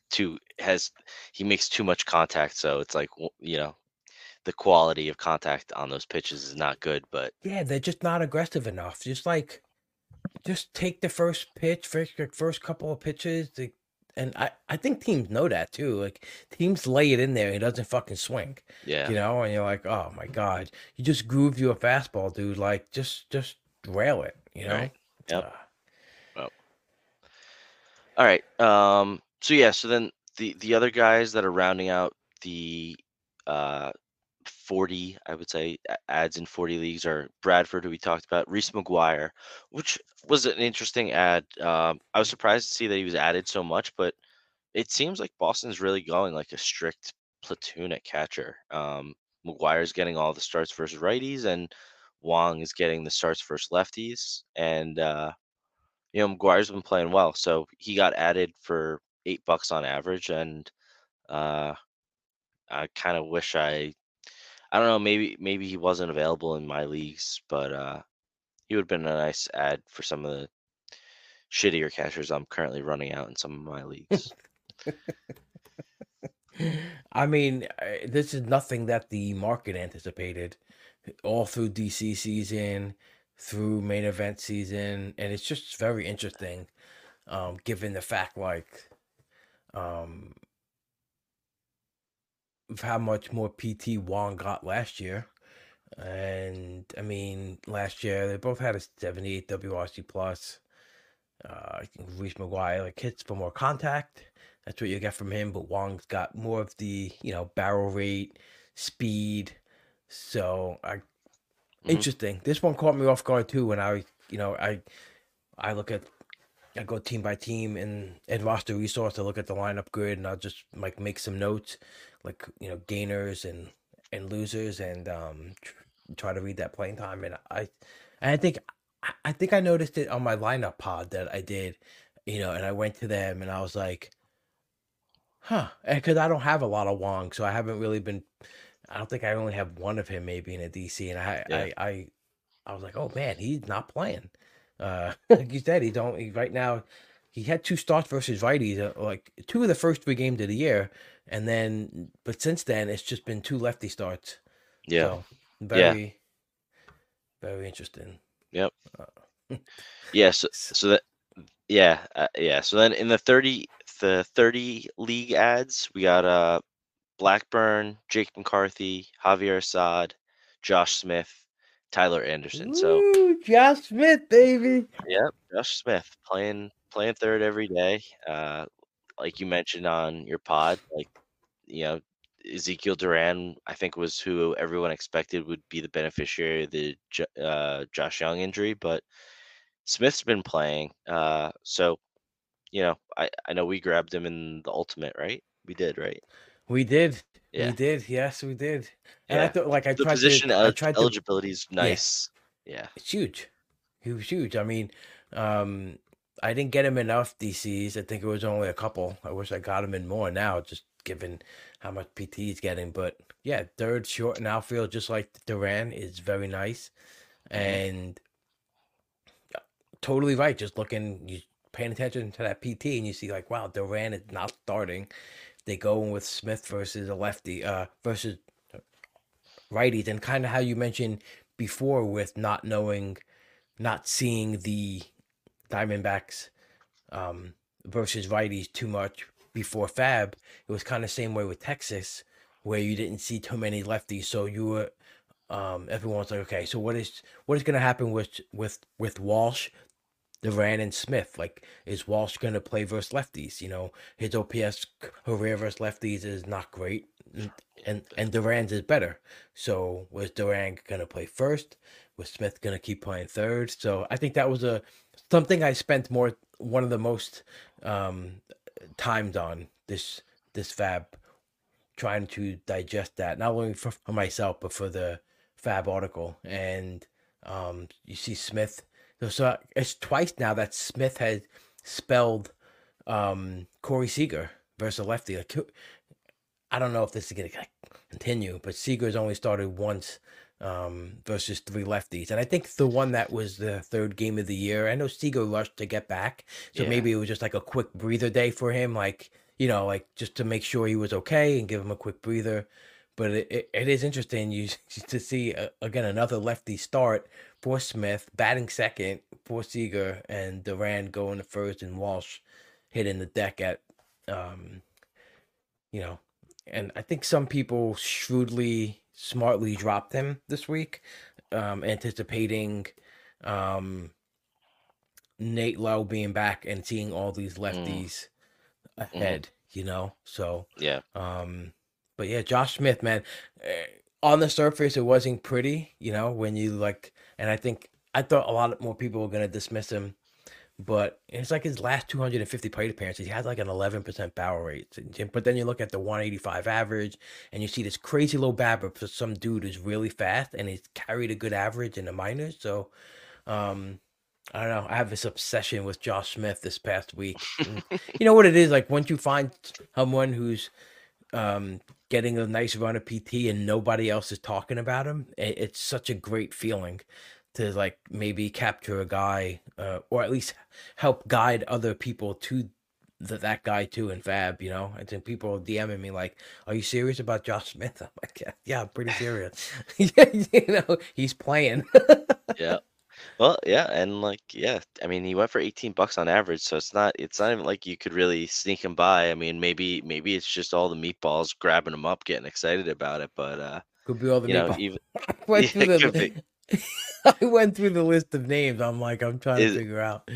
he makes too much contact. So it's like the quality of contact on those pitches is not good. But yeah, they're just not aggressive enough. Just take the first pitch, first couple of pitches. And I think teams know that too. Like teams lay it in there, he doesn't fucking swing. yeah. And you're like, oh my god, you just groove you a fastball, dude. Like just rail it. Right. Yep. Uh, Well, all right. So yeah. So then the other guys that are rounding out the uh 40, I would say, ads in 40 leagues are Bradford, who we talked about, Reese McGuire, which was an interesting ad. I was surprised to see that he was added so much, but it seems like Boston's really going like a strict platoon at catcher. McGuire's getting all the starts versus righties, and Wong is getting the starts versus lefties. And McGuire's been playing well, so he got added for $8 on average, and uh, I kind of wish I don't know, maybe he wasn't available in my leagues, but he would have been a nice add for some of the shittier catchers I'm currently running out in some of my leagues. I mean, this is nothing that the market anticipated all through DC season, through main event season, and it's just very interesting, given the fact like um, of how much more PT Wong got last year. And I mean, last year they both had a 78 WRC plus. I think Reese McGuire like hits for more contact. That's what you get from him. But Wong's got more of the barrel rate, speed. So Mhm. interesting. This one caught me off guard too. When I look at I go team by team and roster resource. I look at the lineup grid and I'll just like make some notes, like gainers and losers, and try to read that playing time. And I think I noticed it on my lineup pod that I did, and I went to them and I was like, huh, because I don't have a lot of Wong, so I haven't really been. I don't think I only have one of him maybe in a DC, and Yeah. I was like, oh man, he's not playing. Like you said, right now. He had two starts versus righties, like two of the first three games of the year, and then but since then it's just been two lefty starts. Yeah. So Yeah. very very interesting. Yep. Uh, Yeah. So that yeah. So then in the 30 league ads, we got Blackburn, Jake McCarthy, Javier Assad, Josh Smith, Tyler Anderson. So Woo, Josh Smith, baby. yeah, Josh Smith playing third every day. Like you mentioned on your pod, like you know, Ezekiel Duran, I think was who everyone expected would be the beneficiary of the Josh Young injury, but Smith's been playing. So I know we grabbed him in the ultimate, right? We did, right? We did. We Yeah, did. Yes, we did. And I yeah. thought like The position I tried to eligibility is yeah, nice. Yeah, it's huge. He was huge. I mean, um I didn't get him enough DCs. I think it was only a couple. I wish I got him in more now, just given how much PT he's getting. But yeah, third short and outfield, just like Duran, is very nice. hmm And totally right. Just looking, you paying attention to that PT, and you see like, wow, Duran is not starting. They go in with Smith versus a lefty, versus righties, and kind of how you mentioned before with not knowing, not seeing the Diamondbacks versus righties too much before Fab. It was kind of same way with Texas, where you didn't see too many lefties, so you were everyone's like, okay, so what is going to happen with Walsh, Duran, and Smith? Like, is Walsh going to play versus lefties? His OPS career versus lefties is not great, and Duran's is better. So was Duran going to play first? Was Smith going to keep playing third? So I think that was something I spent one of the most um, times on this Fab, trying to digest that, not only for myself but for the Fab article. And you see Smith. So it's twice now that Smith has spelled Corey Seager versus a lefty. Like, I don't know if this is going to continue, but Seager's only started once versus three lefties. And I think the one that was the third game of the year, I know Seager rushed to get back. So yeah, maybe it was just like a quick breather day for him, like, like just to make sure he was okay and give him a quick breather. But it is interesting to see, again, another lefty start for Smith, batting second for Seager, and Duran going to first, and Walsh hitting the deck at, um, you know, and I think some people smartly dropped him this week, anticipating um, Nate Lowe being back and seeing all these mm, lefties hmm ahead. So, yeah, but yeah, Josh Smith, man, on the surface it wasn't pretty, when you like, and I thought a lot more people were gonna dismiss him. But it's like his last 250 plate appearances, he has like an 11% barrel rate. But then you look at the 185 average, and you see this crazy low BABIP for some dude who's really fast, and he's carried a good average in the minors. So, um, I don't know. I have this obsession with Josh Smith this past week. And you know what it is? Like, once you find someone who's getting a nice run of PT and nobody else is talking about him, it's such a great feeling to like maybe capture a guy, or at least help guide other people to that guy too in Fab. I think people are DMing me like, "Are you serious about Josh Smith?" I'm like, "Yeah, I'm pretty serious." He's playing. yeah. Well, yeah, and like, yeah, I mean, he went for $18 on average, so it's not even like you could really sneak him by. I mean, maybe it's just all the meatballs grabbing him up, getting excited about it, but Could be all the meatball. even I went yeah, through it could be. the I went through the list of names. I'm trying to Is figure out.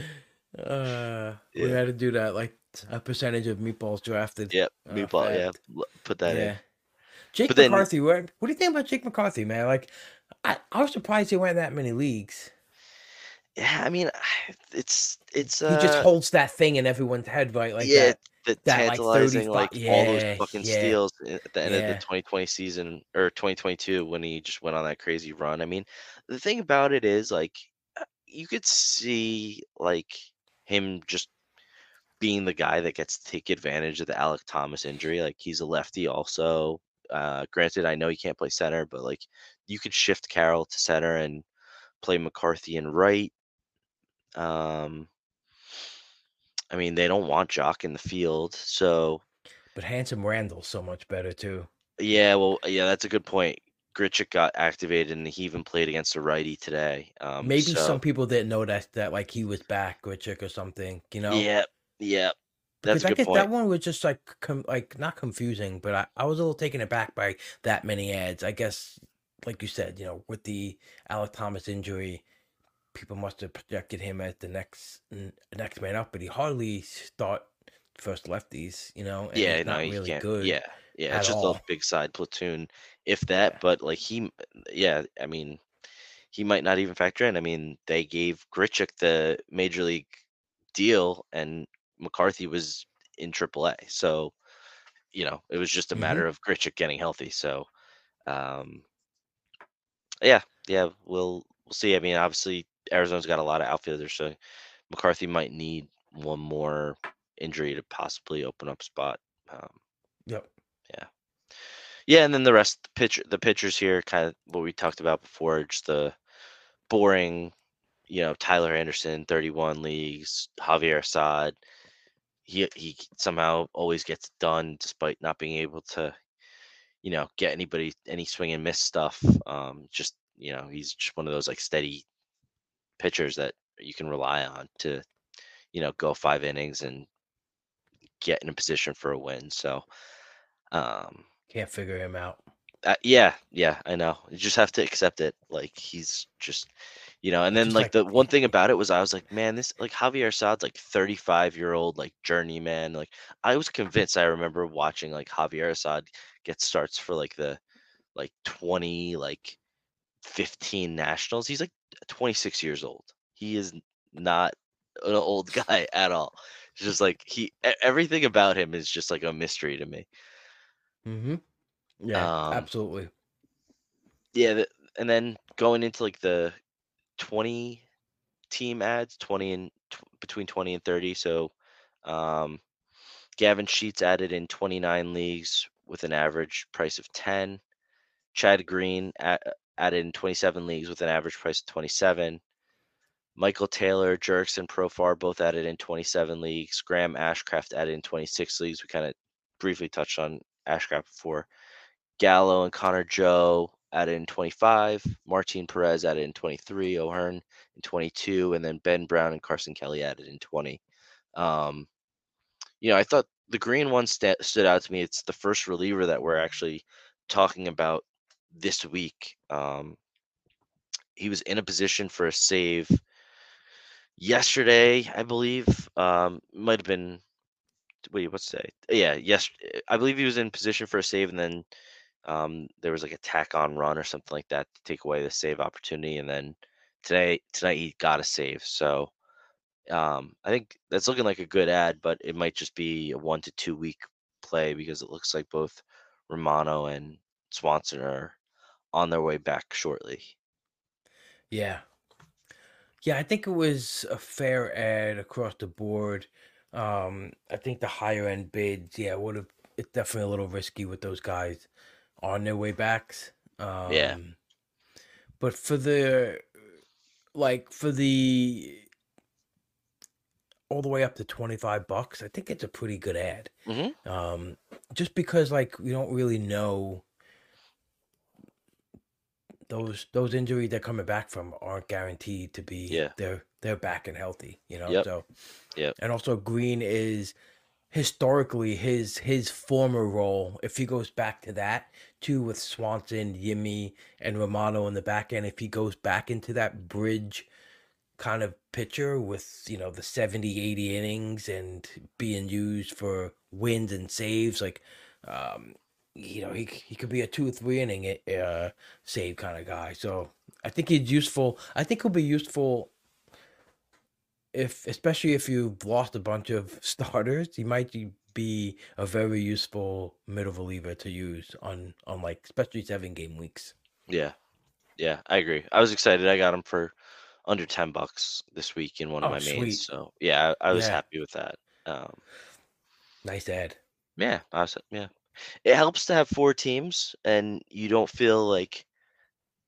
We yeah, had to do that, like a percentage of meatballs drafted. yeah, meatball, Fab. yeah, put that in. Yeah. Jake But then, McCarthy, what do you think about Jake McCarthy, man? Like, I was surprised he went that many leagues. yeah, I mean, it's He just holds that thing in everyone's head, right? Like yeah, the that like 30 tantalizing, spot. like all those Yeah, fucking yeah, steals at the end of the yeah. 2020 season or 2022 when he just went on that crazy run. I mean, the thing about it is like you could see like him just being the guy that gets to take advantage of the Alec Thomas injury. Like he's a lefty also. Granted, I know he can't play center, but like you could shift Carroll to center and play McCarthy and Wright. I mean, they don't want Jock in the field, so But Handsome Randall's so much better too. yeah. Well, yeah, that's a good point. Gritchick got activated, and he even played against a righty today. Maybe some So people didn't know that like he was back with Chick or something, you know? yeah, yeah, that's Because a I good guess point. that one was just like like not confusing, but I was a little taken aback by that many ads. I guess, like you said, with the Alec Thomas injury, people must have projected him as the next man up, but he hardly start first lefties, and Yeah, he's no, not he really can't. good Yeah, yeah, at it's just a all. big side platoon, if that. Yeah. But like yeah, I mean, he might not even factor in. I mean, they gave Gritchick the major league deal, and McCarthy was in AAA. So it was just a Hmm. matter of Gritchick getting healthy. So um, yeah, yeah, we'll see. I mean, obviously Arizona's got a lot of outfielders, so McCarthy might need one more injury to possibly open up a spot. Um, Yep. yeah. Yeah, and then the rest, the pitchers here, kind of what we talked about before, just the boring, Tyler Anderson, 31 leagues, Javier Assad. He somehow always gets it done despite not being able to, get anybody any swing and miss stuff. Just he's just one of those like steady pitchers that you can rely on to, go 5 innings and get in a position for a win. So, um, Can't figure him out. yeah, yeah, I know. You just have to accept it. Like he's just, and It's then just like like, the one thing about it was I was like, man, this like Javier Assad's like 35-year-old like journeyman. Like I was convinced. I remember watching like Javier Assad get starts for like the like 20 like 15 nationals. He's like 26 years old. He is not an old guy at all. It's just like everything about him is just like a mystery to me. hmm yeah, Um, absolutely. yeah, and then going into like the 20 team ads, 20 and between 20 and 30. So, um, Gavin Sheets added in 29 leagues with an average price of 10. Chad Green added in 27 leagues with an average price of 27. Michael Taylor, Jerickson Profar both added in 27 leagues. Graham Ashcraft added in 26 leagues. We kind of briefly touched on Ashcraft before. Gallo and Connor Joe added in 25. Martin Perez added in 23. O'Hearn in 22. And then Ben Brown and Carson Kelly added in 20. Um, I thought the green one stood out to me. It's the first reliever that we're actually talking about this week. He was in a position for a save yesterday, I believe. Might have been. Wait, what's today? Yeah, yes. I believe he was in position for a save, and then there was like a tack on run or something like that to take away the save opportunity, and then tonight he got a save. So I think that's looking like a good ad, but it might just be a 1 to 2 week play because it looks like both Romano and Swanson are on their way back shortly. Yeah. Yeah, I think it was a fair ad across the board. I think the higher end bids, yeah, would have it's definitely a little risky with those guys on their way backs. Yeah. But for the all the way up to $25, I think it's a pretty good ad. Hmm. Um, just because like we don't really know those injuries they're coming back from aren't guaranteed to be Yeah. they're back and healthy, Yep. so Yep. and also Green is historically his former role, if he goes back to that too with Swanson, Yimmy, and Romano in the back end, if he goes back into that bridge kind of pitcher with the 70, 80 innings and being used for wins and saves, like um he could be a 2 or 3 inning save kind of guy. So I think he's useful. I think he'll be useful if, especially if you've lost a bunch of starters, he might be a very useful middle reliever to use on like especially 7 game weeks. Yeah. Yeah. I agree. I was excited. I got him for under $10 this week in one of Oh, my mains. sweet. So yeah, I was Yeah, happy with that. Um, nice ad. yeah, yeah. It helps to have 4 teams, and you don't feel like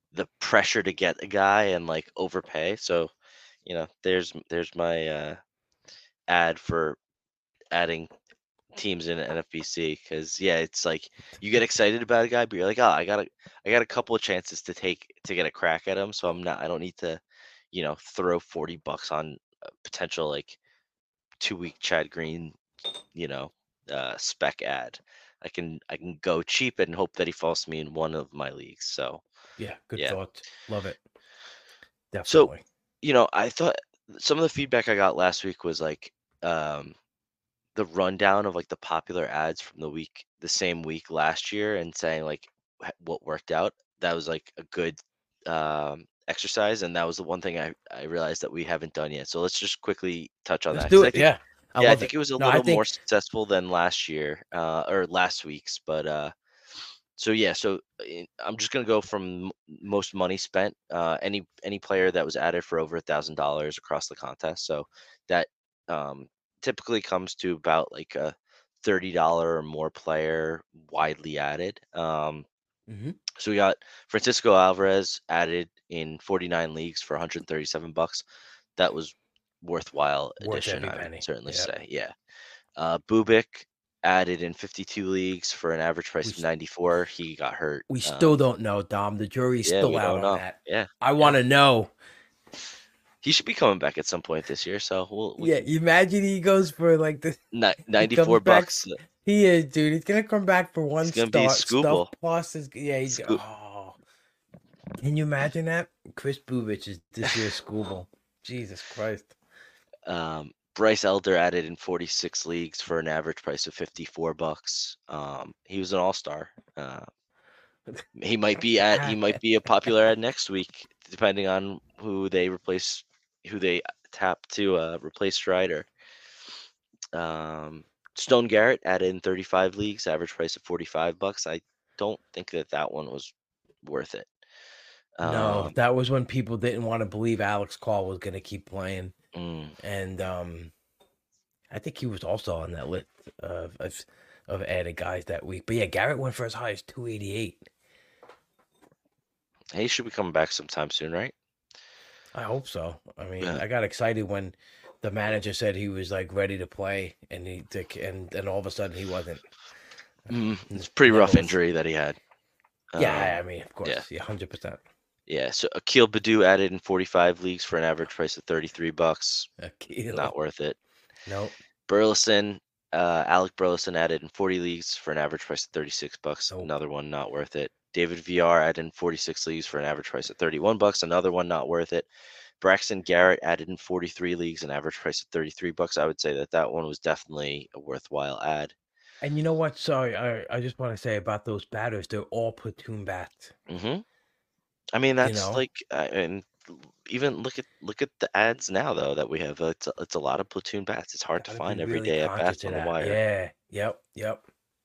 the pressure to get a guy and like overpay. So, there's my ad for adding teams in NFBC because yeah, it's like you get excited about a guy, but you're like, oh, I got a couple of chances to get a crack at him, so I don't need to, throw $40 on a potential like 2 week Chad Green, you know, spec ad. I can go cheap and hope that he falls to me in one of my leagues. So Yeah, good yeah. thought. Love it. So, Definitely. I thought some of the feedback I got last week was like um the rundown of like the popular ads from the same week last year and saying like what worked out. That was like a good exercise, and that was the one thing I realized that we haven't done yet. So let's just quickly touch on Let's that because do I it. think Yeah. I yeah, I love think it. it was a No, I little more think successful than last year or last week's. But so yeah, I'm just gonna go from most money spent. Any player that was added for over $1,000 across the contest. So that um, typically comes to about like a $30 or more player widely added. hmm So we got Francisco Alvarez added in 49 leagues for $137. That was worthwhile worth addition, every I would penny. certainly Yeah. say. Yeah. Bubik added in 52 leagues for an average We price of 94. He got hurt. we still don't know, Dom. The jury's Yeah, still we out don't on know. that. Yeah, I yeah. want to know. He should be coming back at some point this year. So we Yeah, can imagine he goes for like the he comes 94 back. bucks. He is, dude. He's gonna come back for He's one gonna be start. Stuff Scooble. plus is yeah. Scoop. Oh, can you imagine that? Chris Bubich is this year's schoolboy. Jesus Christ. Bryce Elder added in 46 leagues for an average price of $54. He was an all-star. He might be a popular ad next week, depending on who they tap to replace Strider. Stone Garrett added in 35 leagues, average price of $45. I don't think that one was worth it. No, that was when people didn't want to believe Alex Call was gonna keep playing, mm, and I think he was also on that list of added guys that week. But yeah, Garrett went for as high as 288. he should be coming back sometime soon, right? I hope so. I mean, Yeah. I got excited when the manager said he was like ready to play, and and all of a sudden he wasn't. It's a pretty Never rough was- injury that he had. Yeah, I mean, of course, yeah. yeah, 100%. Yeah, so Akil Badu added in 45 leagues for an average price of $33. Akil. Not worth it. Nope. Burleson, Alec Burleson added in 40 leagues for an average price of $36. Nope. Another one not worth it. David VR added in 46 leagues for an average price of $31. Another one not worth it. Braxton Garrett added in 43 leagues, an average price of $33. I would say that one was definitely a worthwhile ad. And you know what? Sorry, I just want to say about those batters, they're all platoon bats. Mm-hmm. I mean, that's like, and even look at the ads now though that we have. It's a lot of platoon bats. It's hard to Gotta find be every really day at conscious bats of on the that. wire. Yeah. Yep.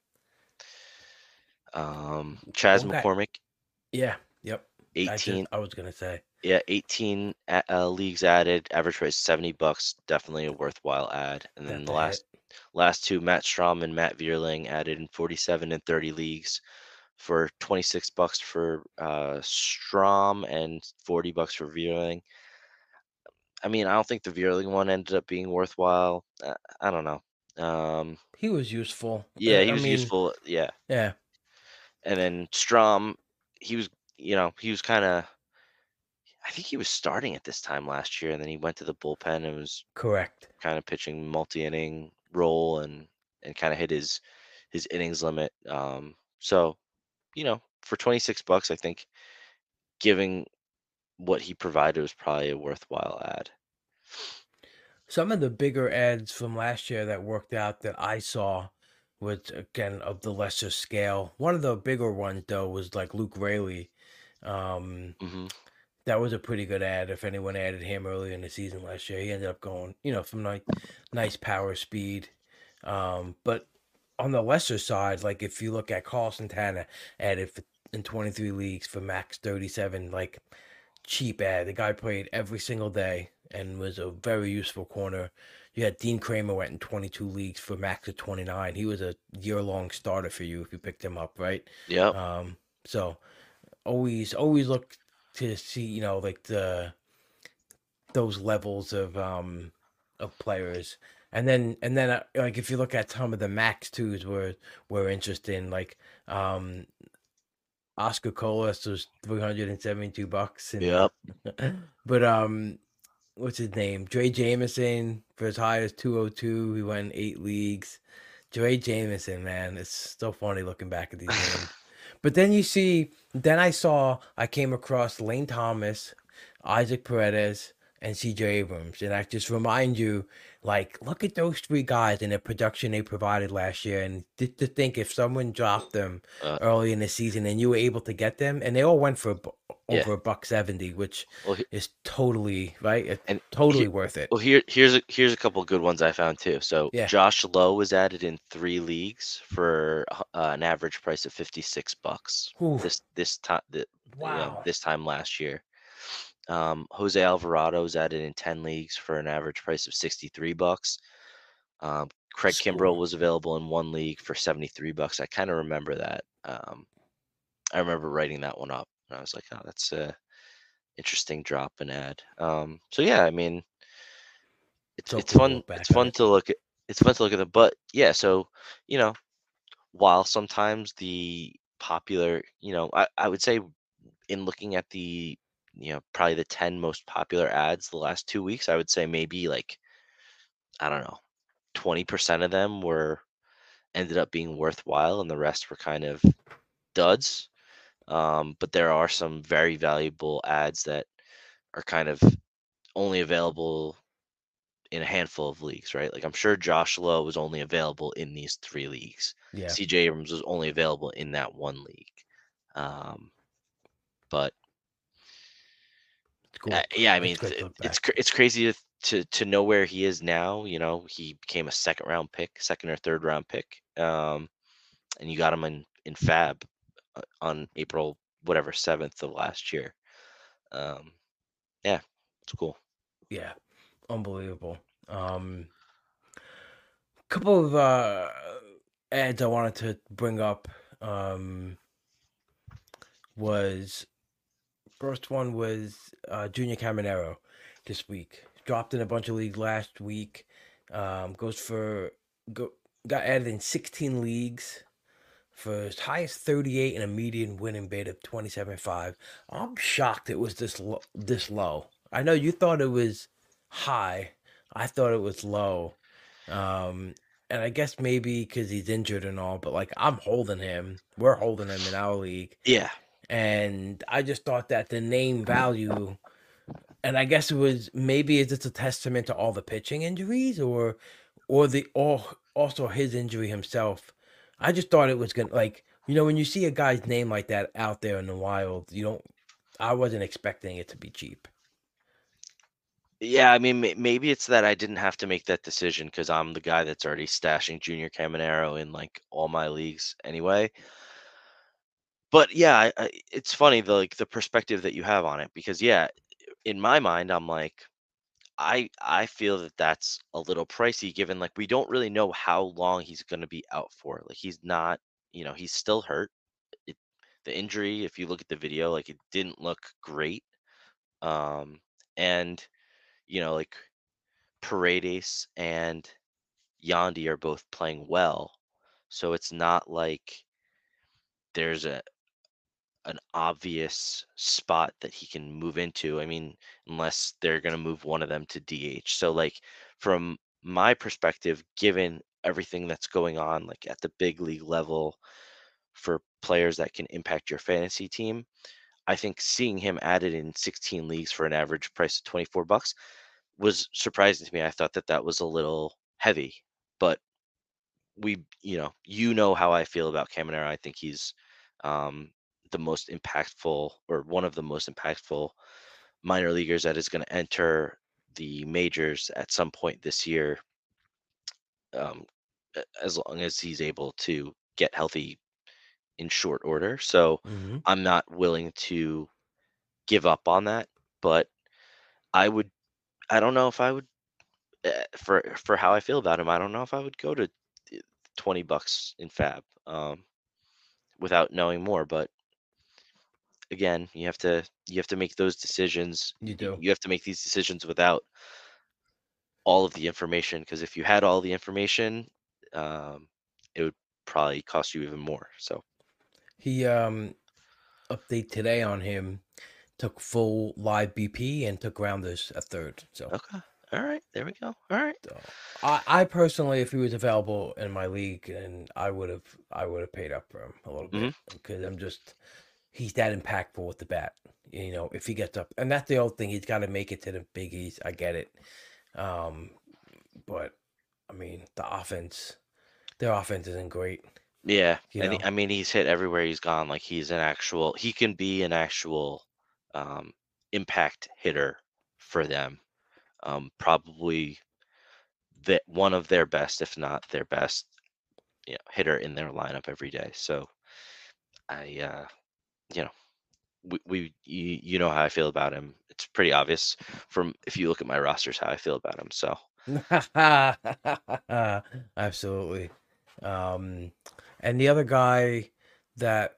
Chaz Okay. McCormick, Yeah. Yep. 18. I was gonna say. Yeah, 18 leagues added. Average price $70. Definitely a worthwhile ad. And then That's the a hit. last two, Matt Strom and Matt Vierling added in 47 and 30 leagues for $26 for Strom and $40 for Vierling. I mean, I don't think the Vierling one ended up being worthwhile. I don't know. He was useful. Yeah, he I was mean, useful. Yeah, yeah, and then Strom, he was, he was kind of. I think he was starting at this time last year, and then he went to the bullpen and was correct. kind of pitching multi-inning role and kind of hit his innings limit. So for $26, I think giving what he provided was probably a worthwhile ad. Some of the bigger ads from last year that worked out that I saw was again of the lesser scale. One of the bigger ones though was like Luke Rayleigh. hmm That was a pretty good ad. If anyone added him early in the season last year, he ended up going, some nice power speed. But on the lesser side, like if you look at Carl Santana added in 23 leagues for max 37, like cheap ad. The guy played every single day and was a very useful corner. You had Dean Kramer went in 22 leagues for max of 29. He was a year-long starter for you if you picked him up, right? Yep. So always look to see, like those levels of players. And then like if you look at some of the max twos were interesting, like um Oscar Colas was $372 and Yep. but what's his name? Dre Jameson for as high as 202. He won 8 leagues. Dre Jameson, man, it's so funny looking back at these names. But then I came across Lane Thomas, Isaac Paredes, and CJ Abrams. And I just remind you, like, look at those three guys and the production they provided last year. And to think if someone dropped them Uh, early in the season and you were able to get them, and they all went for yeah. over a buck 70, which Well, is totally right. It's and totally worth it. well, here's a couple good ones I found too. So Yeah. Josh Lowe was added in 3 leagues for an average price of $56 Whew. this time Wow. this time last year. Jose Alvarado was added in 10 leagues for an average price of $63. Craig Kimbrell Score. was available in 1 league for $73. I kind of remember that. I remember writing that one up, and I was like, oh, that's a interesting drop and add. So yeah, I mean, it's So it's cool to fun. look back It's on fun it. to look at. It's fun to look at them. But yeah, so you know, while sometimes the popular, I would say in looking at the, probably the 10 most popular ads the last 2 weeks, I would say maybe like, I don't know, 20% of them were ended up being worthwhile, and the rest were kind of duds. But there are some very valuable ads that are kind of only available in a handful of leagues, right? Like I'm sure Josh Lowe was only available in these 3 leagues. Yeah. CJ Abrams was only available in that 1 league. Um, but It's cool. yeah, I It's mean, great to look it's back. it's crazy to know where he is now. He became a second or third round pick, and you got him in Fab on April whatever 7th of last year. Um, yeah, it's cool. Yeah. Unbelievable. Couple of ads I wanted to bring up was first one was Junior Caminero this week. Dropped in a bunch of leagues last week. Goes for go got added in 16 leagues for as high as 38 and a median winning bid of 27.5. I'm shocked it was this low. I know you thought it was high. I thought it was low. Um, and I guess maybe because he's injured and all, but like I'm holding him. We're holding him in our league. Yeah, And I just thought that the name value, and I guess it was maybe is this a testament to all the pitching injuries or also his injury himself. I just thought it was gonna like when you see a guy's name like that out there in the wild, you don't. I wasn't expecting it to be cheap. yeah. I mean, maybe it's that I didn't have to make that decision because I'm the guy that's already stashing Junior Caminero in like all my leagues anyway. But yeah, it's funny the perspective that you have on it because yeah, in my mind, I'm like, I feel that that's a little pricey given like we don't really know how long he's going to be out for. Like he's not, he's still hurt. It, the injury, if you look at the video, like it didn't look great. And like Paredes and Yandy are both playing well, so it's not like there's an obvious spot that he can move into. I mean, unless they're going to move one of them to DH. So, like, from my perspective, given everything that's going on, like at the big league level for players that can impact your fantasy team, I think seeing him added in 16 leagues for an average price of $24 was surprising to me. I thought that that was a little heavy, but you know how I feel about Caminero. I think he's um, the most impactful or one of the most impactful minor leaguers that is going to enter the majors at some point this year, um, as long as he's able to get healthy in short order. So Mm-hmm. I'm not willing to give up on that, but I would. I don't know if I would for how I feel about him. I don't know if I would go to $20 in Fab without knowing more, but again, you have to make those decisions. You do. You have to make these decisions without all of the information, because if you had all the information, um, it would probably cost you even more. So He update today on him, took full live BP and took rounders a third. So, okay, all right, there we go. All right, I personally, if he was available in my league, and I would have paid up for him a little hmm bit because he's that impactful with the bat. You know, if he gets up, and that's the old thing, he's got to make it to the biggies. I get it, um, but I mean, their offense isn't great. yeah, You and know, I mean, he's hit everywhere he's gone. Like he can be an actual um, impact hitter for them. Probably that one of their best, if not their best, hitter in their lineup every day. So I, you know, you know how I feel about him. It's pretty obvious from if you look at my rosters how I feel about him. So absolutely. Um, and the other guy that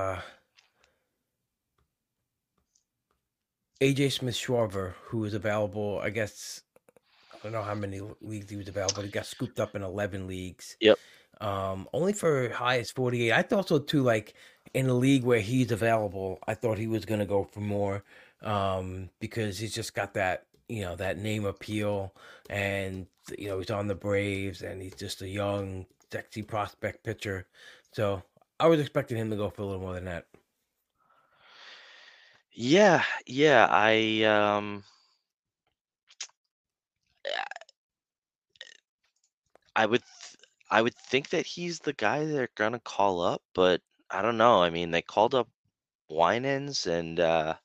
AJ Smith Schwarber, who was available, I guess I don't know how many leagues he was available, but he got scooped up in 11 leagues. yep, Only for high as 48. I thought so too, like in a league where he's available, I thought he was gonna go for more. Because he's just got that, that name appeal, and he's on the Braves and he's just a young, sexy prospect pitcher. So I was expecting him to go for a little more than that. yeah, yeah. I would I would think that he's the guy they're gonna call up, but I don't know. I mean, they called up Winans and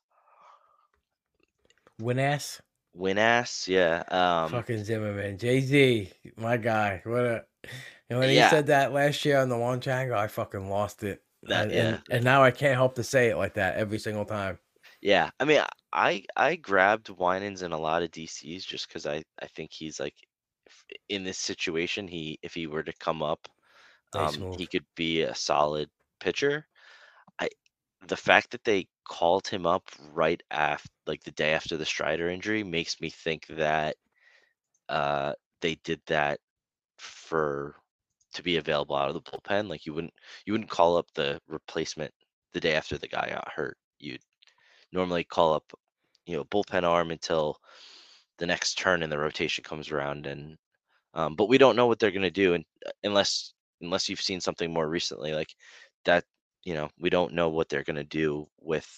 Winass, Winass. Yeah, fucking Zimmerman, Jay-Z, my guy. And when he yeah, said that last year on the launch angle, I fucking lost it. that yeah. And now I can't help to say it like that every single time. Yeah, I mean, I grabbed Winans in a lot of DCs just because I think he's like in this situation, if he were to come up, Nice move. he could be a solid pitcher. I The fact that they called him up right after, like the day after the Strider injury, makes me think that uh they did that for to be available out of the bullpen. Like you wouldn't call up the replacement the day after the guy got hurt. You'd normally call up bullpen arm until the next turn in the rotation comes around, and but we don't know what they're going to do, and unless you've seen something more recently like that. We don't know what they're going to do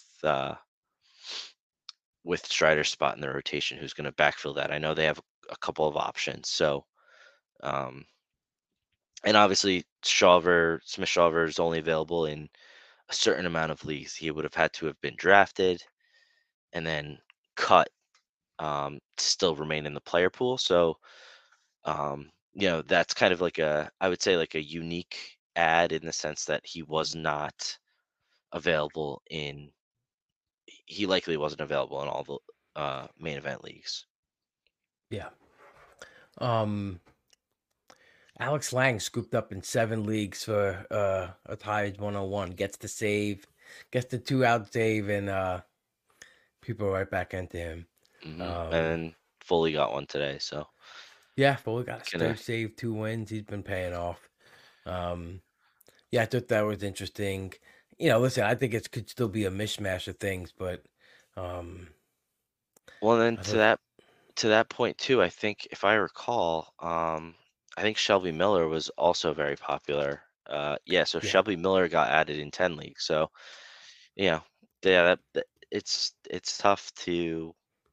with Strider's spot in the rotation, who's going to backfill that. I know they have a couple of options. So um and obviously Smith Shawver is only available in a certain amount of leagues. He would have had to have been drafted and then cut, to still remain in the player pool. So, that's kind of like I would say like a unique ad in the sense that he was not available he likely wasn't available in all the main event leagues. Yeah. Um, Alex Lang scooped up in 7 leagues for a tied 101. Gets the save, gets the 2-out save, and people right back into him. And then Foley got one today, so Yeah, Foley got a gonna third save, 2 wins. He's been paying off. Yeah, I thought that was interesting. Listen, I think it could still be a mishmash of things, but um, well, and then I to thought, that point too, I think if I recall, I think Shelby Miller was also very popular. Yeah, so yeah, Shelby Miller got added in 10 leagues. So yeah, yeah, it's tough to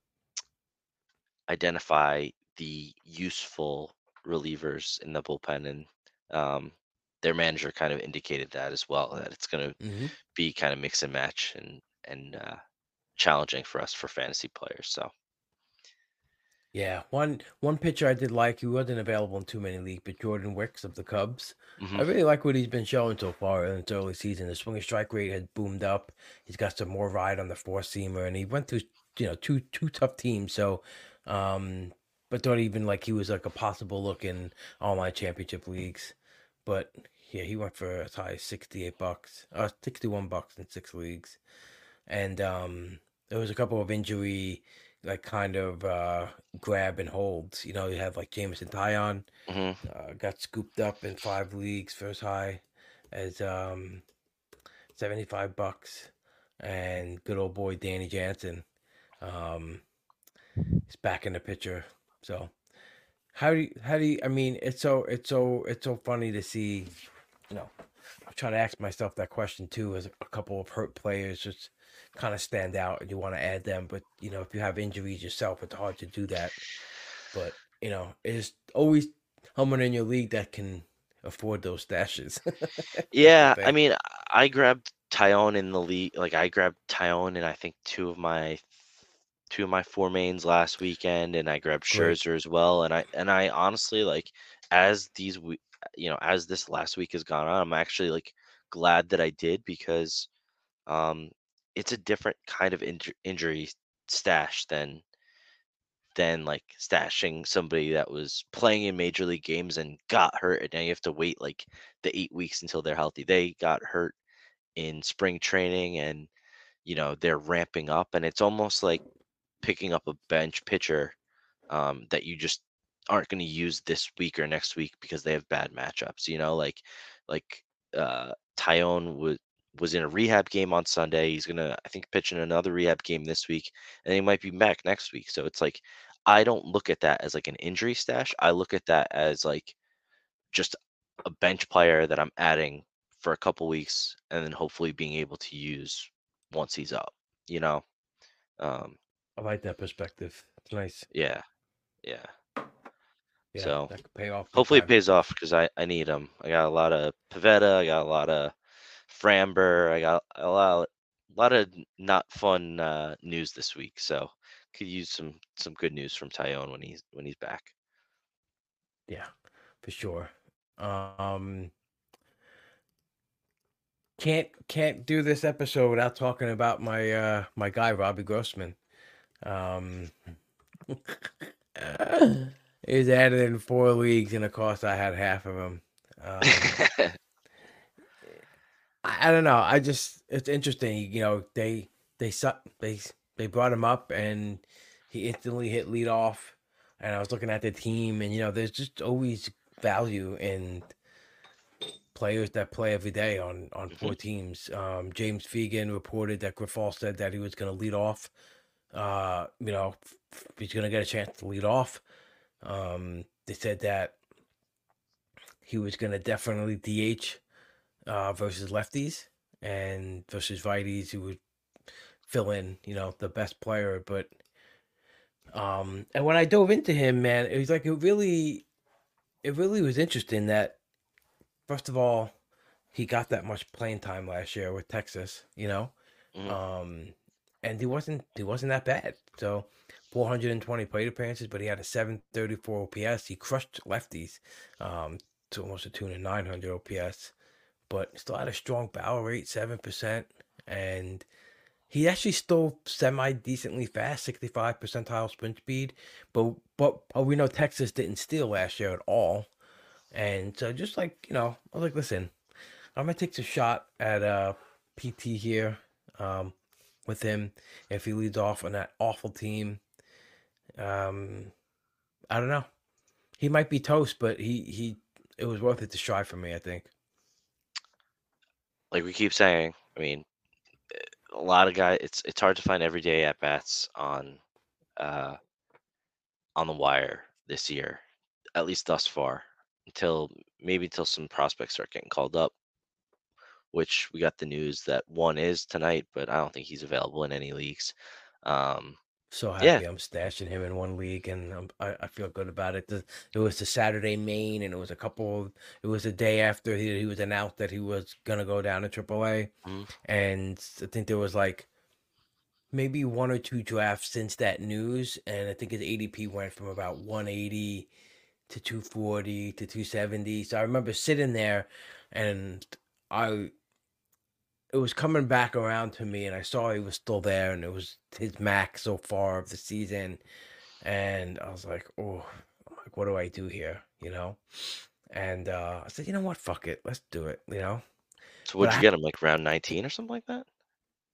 identify the useful relievers in the bullpen, and um, their manager kind of indicated that as well, that it's going to hmm be kind of mix and match and challenging for us for fantasy players. So yeah. One pitcher I did like, he wasn't available in too many leagues, but Jordan Wicks of the Cubs. I hmm really like what he's been showing so far in its early season. The swing and strike rate has boomed up. He's got some more ride on the four seamer, and he went through two tough teams. So, um, but thought even like he was like a possible look in online championship leagues. But yeah, he went for as high as $68, $61 in 6 leagues. and there was a couple of injury, like kind of grab and holds. You know, you have like Jameson Tyon Hmm. got scooped up in 5 leagues first high as $75, and good old boy Danny Jansen um, is back in the picture. So how do you? I mean, it's so funny to see. You know, I'm trying to ask myself that question too. As a couple of hurt players just kind of stand out, and you want to add them, but if you have injuries yourself, it's hard to do that. But it's always someone in your league that can afford those stashes. That's the Yeah, I thing. mean, I grabbed Tyone in the league. Like I grabbed Tyone in I think two of my four mains last weekend, and I grabbed Great. Scherzer as well. And I honestly like as as this last week has gone on, I'm actually like glad that I did because um it's a different kind of injury stash than like stashing somebody that was playing in major league games and got hurt, and now you have to wait like the 8 weeks until they're healthy. They got hurt in spring training, and they're ramping up, and it's almost like picking up a bench pitcher that you just aren't going to use this week or next week because they have bad matchups. Like Tyone was in a rehab game on Sunday. He's gonna, I think, pitch in another rehab game this week, and he might be back next week. So it's like I don't look at that as like an injury stash. I look at that as like just a bench player that I'm adding for a couple weeks, and then hopefully being able to use once he's up. You know, um, I like that perspective. It's nice. yeah, yeah. Yeah, So that could pay off big hopefully it time. pays off because I need them. I got a lot of Pavetta. I got a lot of Framber. I got a lot of not fun news this week. So could use some good news from Tyone when he's back. Yeah, for sure. Um, can't do this episode without talking about my guy Robbie Grossman. Um, he's added in 4 leagues, and of course I had half of him. Um, I don't know. It's interesting. They brought him up and he instantly hit lead off. And I was looking at the team, and there's just always value in players that play every day on Hmm. four teams. James Fegan reported that Griffall said that he was going to lead off. He's going to get a chance to lead off. They said that he was going to definitely DH versus lefties and versus righties who would fill in, the best player. But and when I dove into him, man, it was like it really was interesting that first of all, he got that much playing time last year with Texas, Hmm. um, and he wasn't that bad. So 420 plate appearances, but he had a 734 OPS. He crushed lefties to almost a tune of 900 OPS, but still had a strong barrel rate, 7%, and he actually stole semi decently fast, 65 percentile sprint speed. But we know Texas didn't steal last year at all. And so just like, I was like, listen, I'm gonna take the shot at PT here with him if he leads off on that awful team. Um I don't know. He might be toast, but he it was worth it to try for me, I think. Like we keep saying, I mean, a lot of guys. It's hard to find everyday at bats uh, on the wire this year, at least thus far, until some prospects start getting called up. Which we got the news that one is tonight, but I don't think he's available in any leagues. Um, So yeah. happy I'm stashing him in one league, and I feel good about it. It was the Saturday main, and it was the day after he was announced that he was gonna go down to AAA, Mhm. and I think there was like maybe one or two drafts since that news, and I think his ADP went from about 180 to 240 to 270. So I remember sitting there, and I it was coming back around to me, and I saw he was still there, and it was his max so far of the season, and I was like, oh, like, what do I do here, And I said, you know what, fuck it, let's do it, So But would you get him like round 19 or something like that?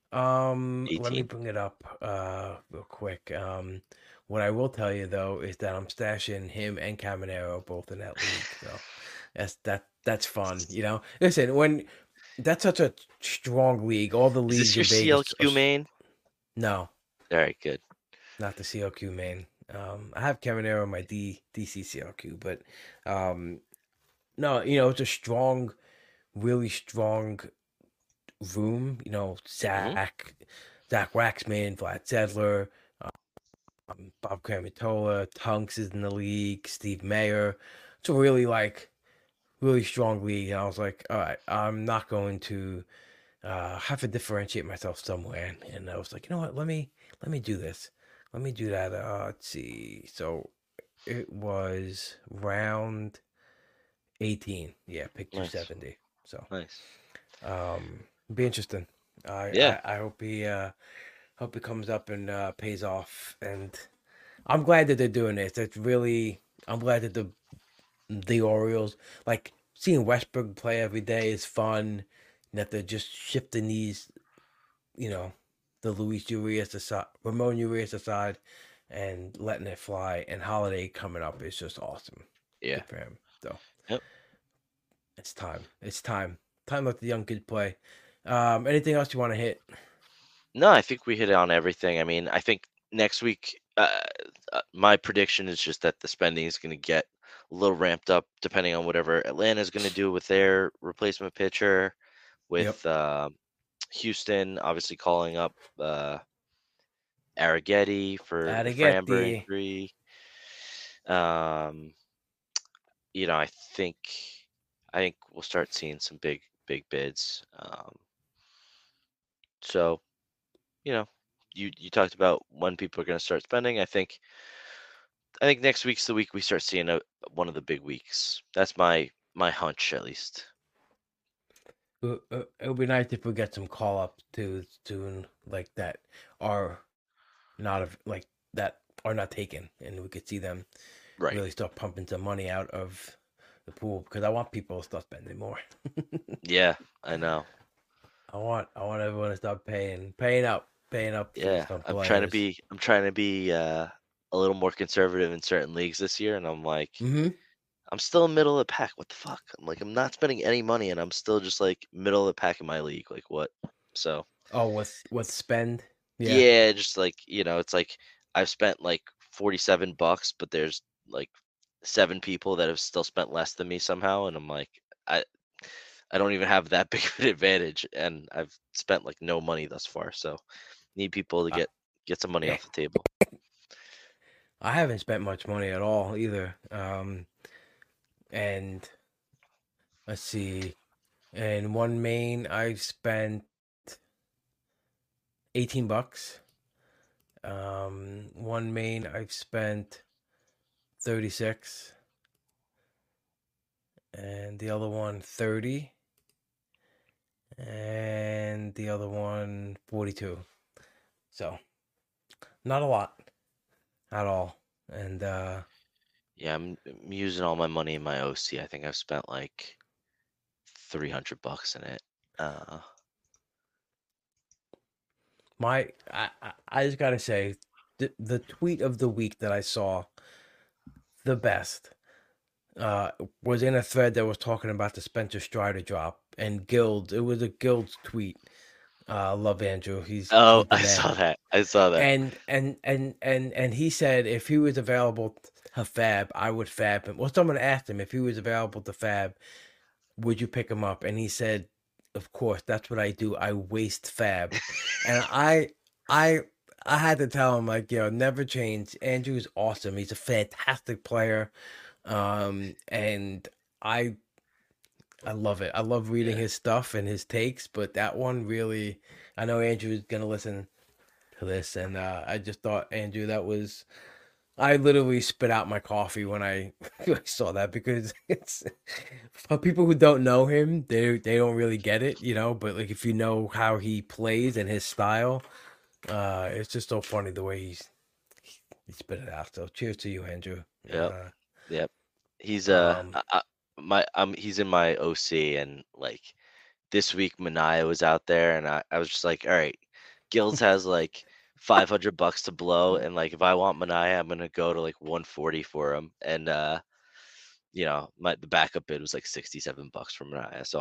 Let me 18. bring it up real quick. What I will tell you though is that I'm stashing him and Caminero both in that league. So that's fun, you know. Listen, when that's such a strong league, all the Is this leagues your in Vegas are CLQ main? no, All right, good. not the CLQ main. I have Caminero in my DC CLQ, but um, no, you know, it's a strong, really strong room. You know, Hmm. Zach Waxman, Vlad Sedler, Bob Camatola, Tunks is in the league, Steve Mayer. It's a really really strong league. And I was like, all right, I'm not going to have to differentiate myself somewhere. And I was like, you know what? Let me do this. Let me do that. Let's see. So it was round 18. Yeah, pick Nice, 270. So nice. be interesting. Yeah, I hope it comes up and pays off. And I'm glad that they're doing this. It's really I'm glad that the Orioles like seeing Westbrook play every day is fun. That they're just shifting these, you know, the Luis Urias aside, Ramon Urias aside, and letting it fly. And Holiday coming up is just awesome. yeah. Good for him. So Yep. it's time. It's time. Time to let the young kid play. Anything else you want to hit? No, I think we hit on everything. I mean, I think next week, my prediction is just that the spending is going to get a little ramped up depending on whatever Atlanta is going to do with their replacement pitcher, Yep. with Houston obviously calling up Arrighetti for the Framber Arrighetti. injury. Um, I think we'll start seeing some big bids. So you know, you talked about when people are going to start spending. I think next week's the week we start seeing one of the big weeks. That's my hunch, at least. It would be nice if we get some call ups too soon, like that are like that are not taken, and we could see them Right. really start pumping some money out of the pool because I want people to start spending more. Yeah, I know. I want everyone to start paying up for Yeah, some I'm trying to players. be I'm trying to be a little more conservative in certain leagues this year, and I'm like, Mm-hmm. I'm still in middle of the pack. What the fuck? I'm like, I'm not spending any money, and I'm still just like middle of the pack in my league. Like what? So Oh, with spend? Yeah. yeah, just like it's like I've spent like $47, but there's like 7 people that have still spent less than me somehow, and I'm like, I I don't even have that big of an advantage, and I've spent like no money thus far. So need people to I, get some money off the table. I haven't spent much money at all either. And let's see. And one main, I've spent $18. One main, I've spent 36, and the other one 30, and the other one 42. So not a lot at all. And Yeah, I'm using all my money in my OC. I think I've spent like $300 in it. I just gotta say, the tweet of the week that I saw the best uh, was in a thread that was talking about the Spencer Strider drop and Guild. It was a Guild tweet. Love Andrew. Oh, He's the I man. saw that. I saw that. And he said if he was available to fab, I would fab him. Well, someone asked him if he was available to fab, would you pick him up? And he said, of course, that's what I do. I waste fab. And I I had to tell him like, yo, never change. Andrew's awesome. He's a fantastic player. And I I love it. I love reading Yeah. his stuff and his takes, but that one really I know Andrew's gonna listen to this, and I just thought, Andrew, that was I literally spit out my coffee when I saw that because it's for people who don't know him, they don't really get it, you know. But like if you know how he plays and his style, it's just so funny the way he spit it out. So cheers to you, Andrew. Yep. Yep. He's Um, he's in my OC, and like this week Mania was out there, and I was just like, all right. Gills has like $500 to blow, and like if I want Manaya, I'm gonna go to like 140 for him, and the backup bid was like $67 for Manaya, so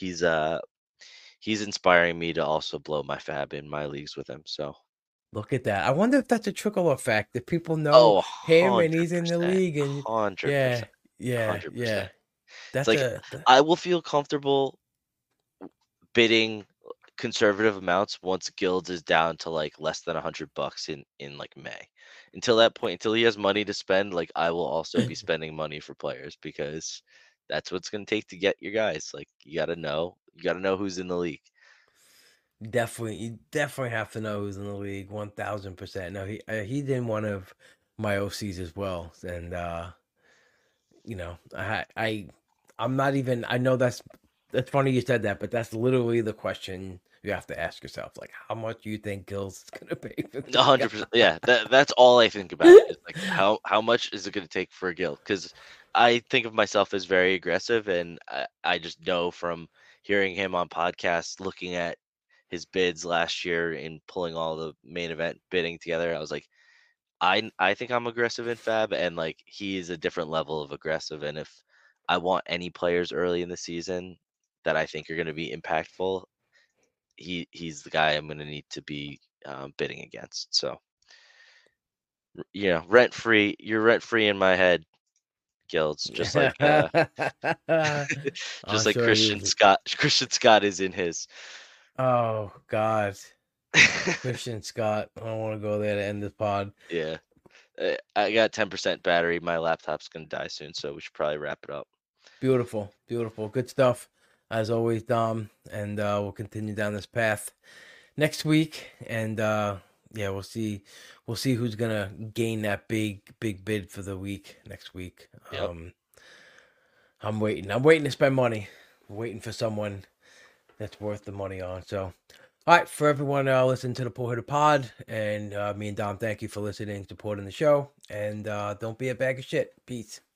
he's inspiring me to also blow my fab in my leagues with him. So Look at that. I wonder if that's a trickle effect. If people know oh, him and he's in the 100%, league, and 100%, yeah, yeah, 100%. yeah. It's That's like a I will feel comfortable bidding conservative amounts once Guilds is down to like less than $100 in like May. Until that point, until he has money to spend, like I will also be spending money for players because that's what's gonna take to get your guys. Like you gotta know who's in the league. definitely. You definitely have to know who's in the league. 1000%. No, he's in one of my OCs as well, and I'm not even. I know that's funny you said that, but that's literally the question you have to ask yourself. Like, how much do you think Gills is gonna pay for this guy? 100%. Yeah, that's all I think about is like how much is it going to take for a guild? Because I think of myself as very aggressive, and I just know from hearing him on podcasts, looking at his bids last year and pulling all the main event bidding together, I was like, I think I'm aggressive in Fab, and like he is a different level of aggressive. And if I want any players early in the season that I think are going to be impactful, he's the guy I'm going to need to be bidding against. So rent free. You're rent free in my head, Guilds. Just like I'm just like sure he Christian is. Scott. Christian Scott is in his. Oh God, Christian Scott. I don't want to go there to end this pod. Yeah, I got 10% battery. My laptop's gonna die soon, so we should probably wrap it up. Beautiful, beautiful, good stuff as always, Dom. And we'll continue down this path next week. And yeah, we'll see who's gonna gain that big bid for the week next week. Yep. I'm waiting to spend money. I'm waiting for someone that's worth the money on. So, all right, for everyone listening to the Pool Hitter Pod, and me and Dom, thank you for listening, supporting the show, and don't be a bag of shit. Peace.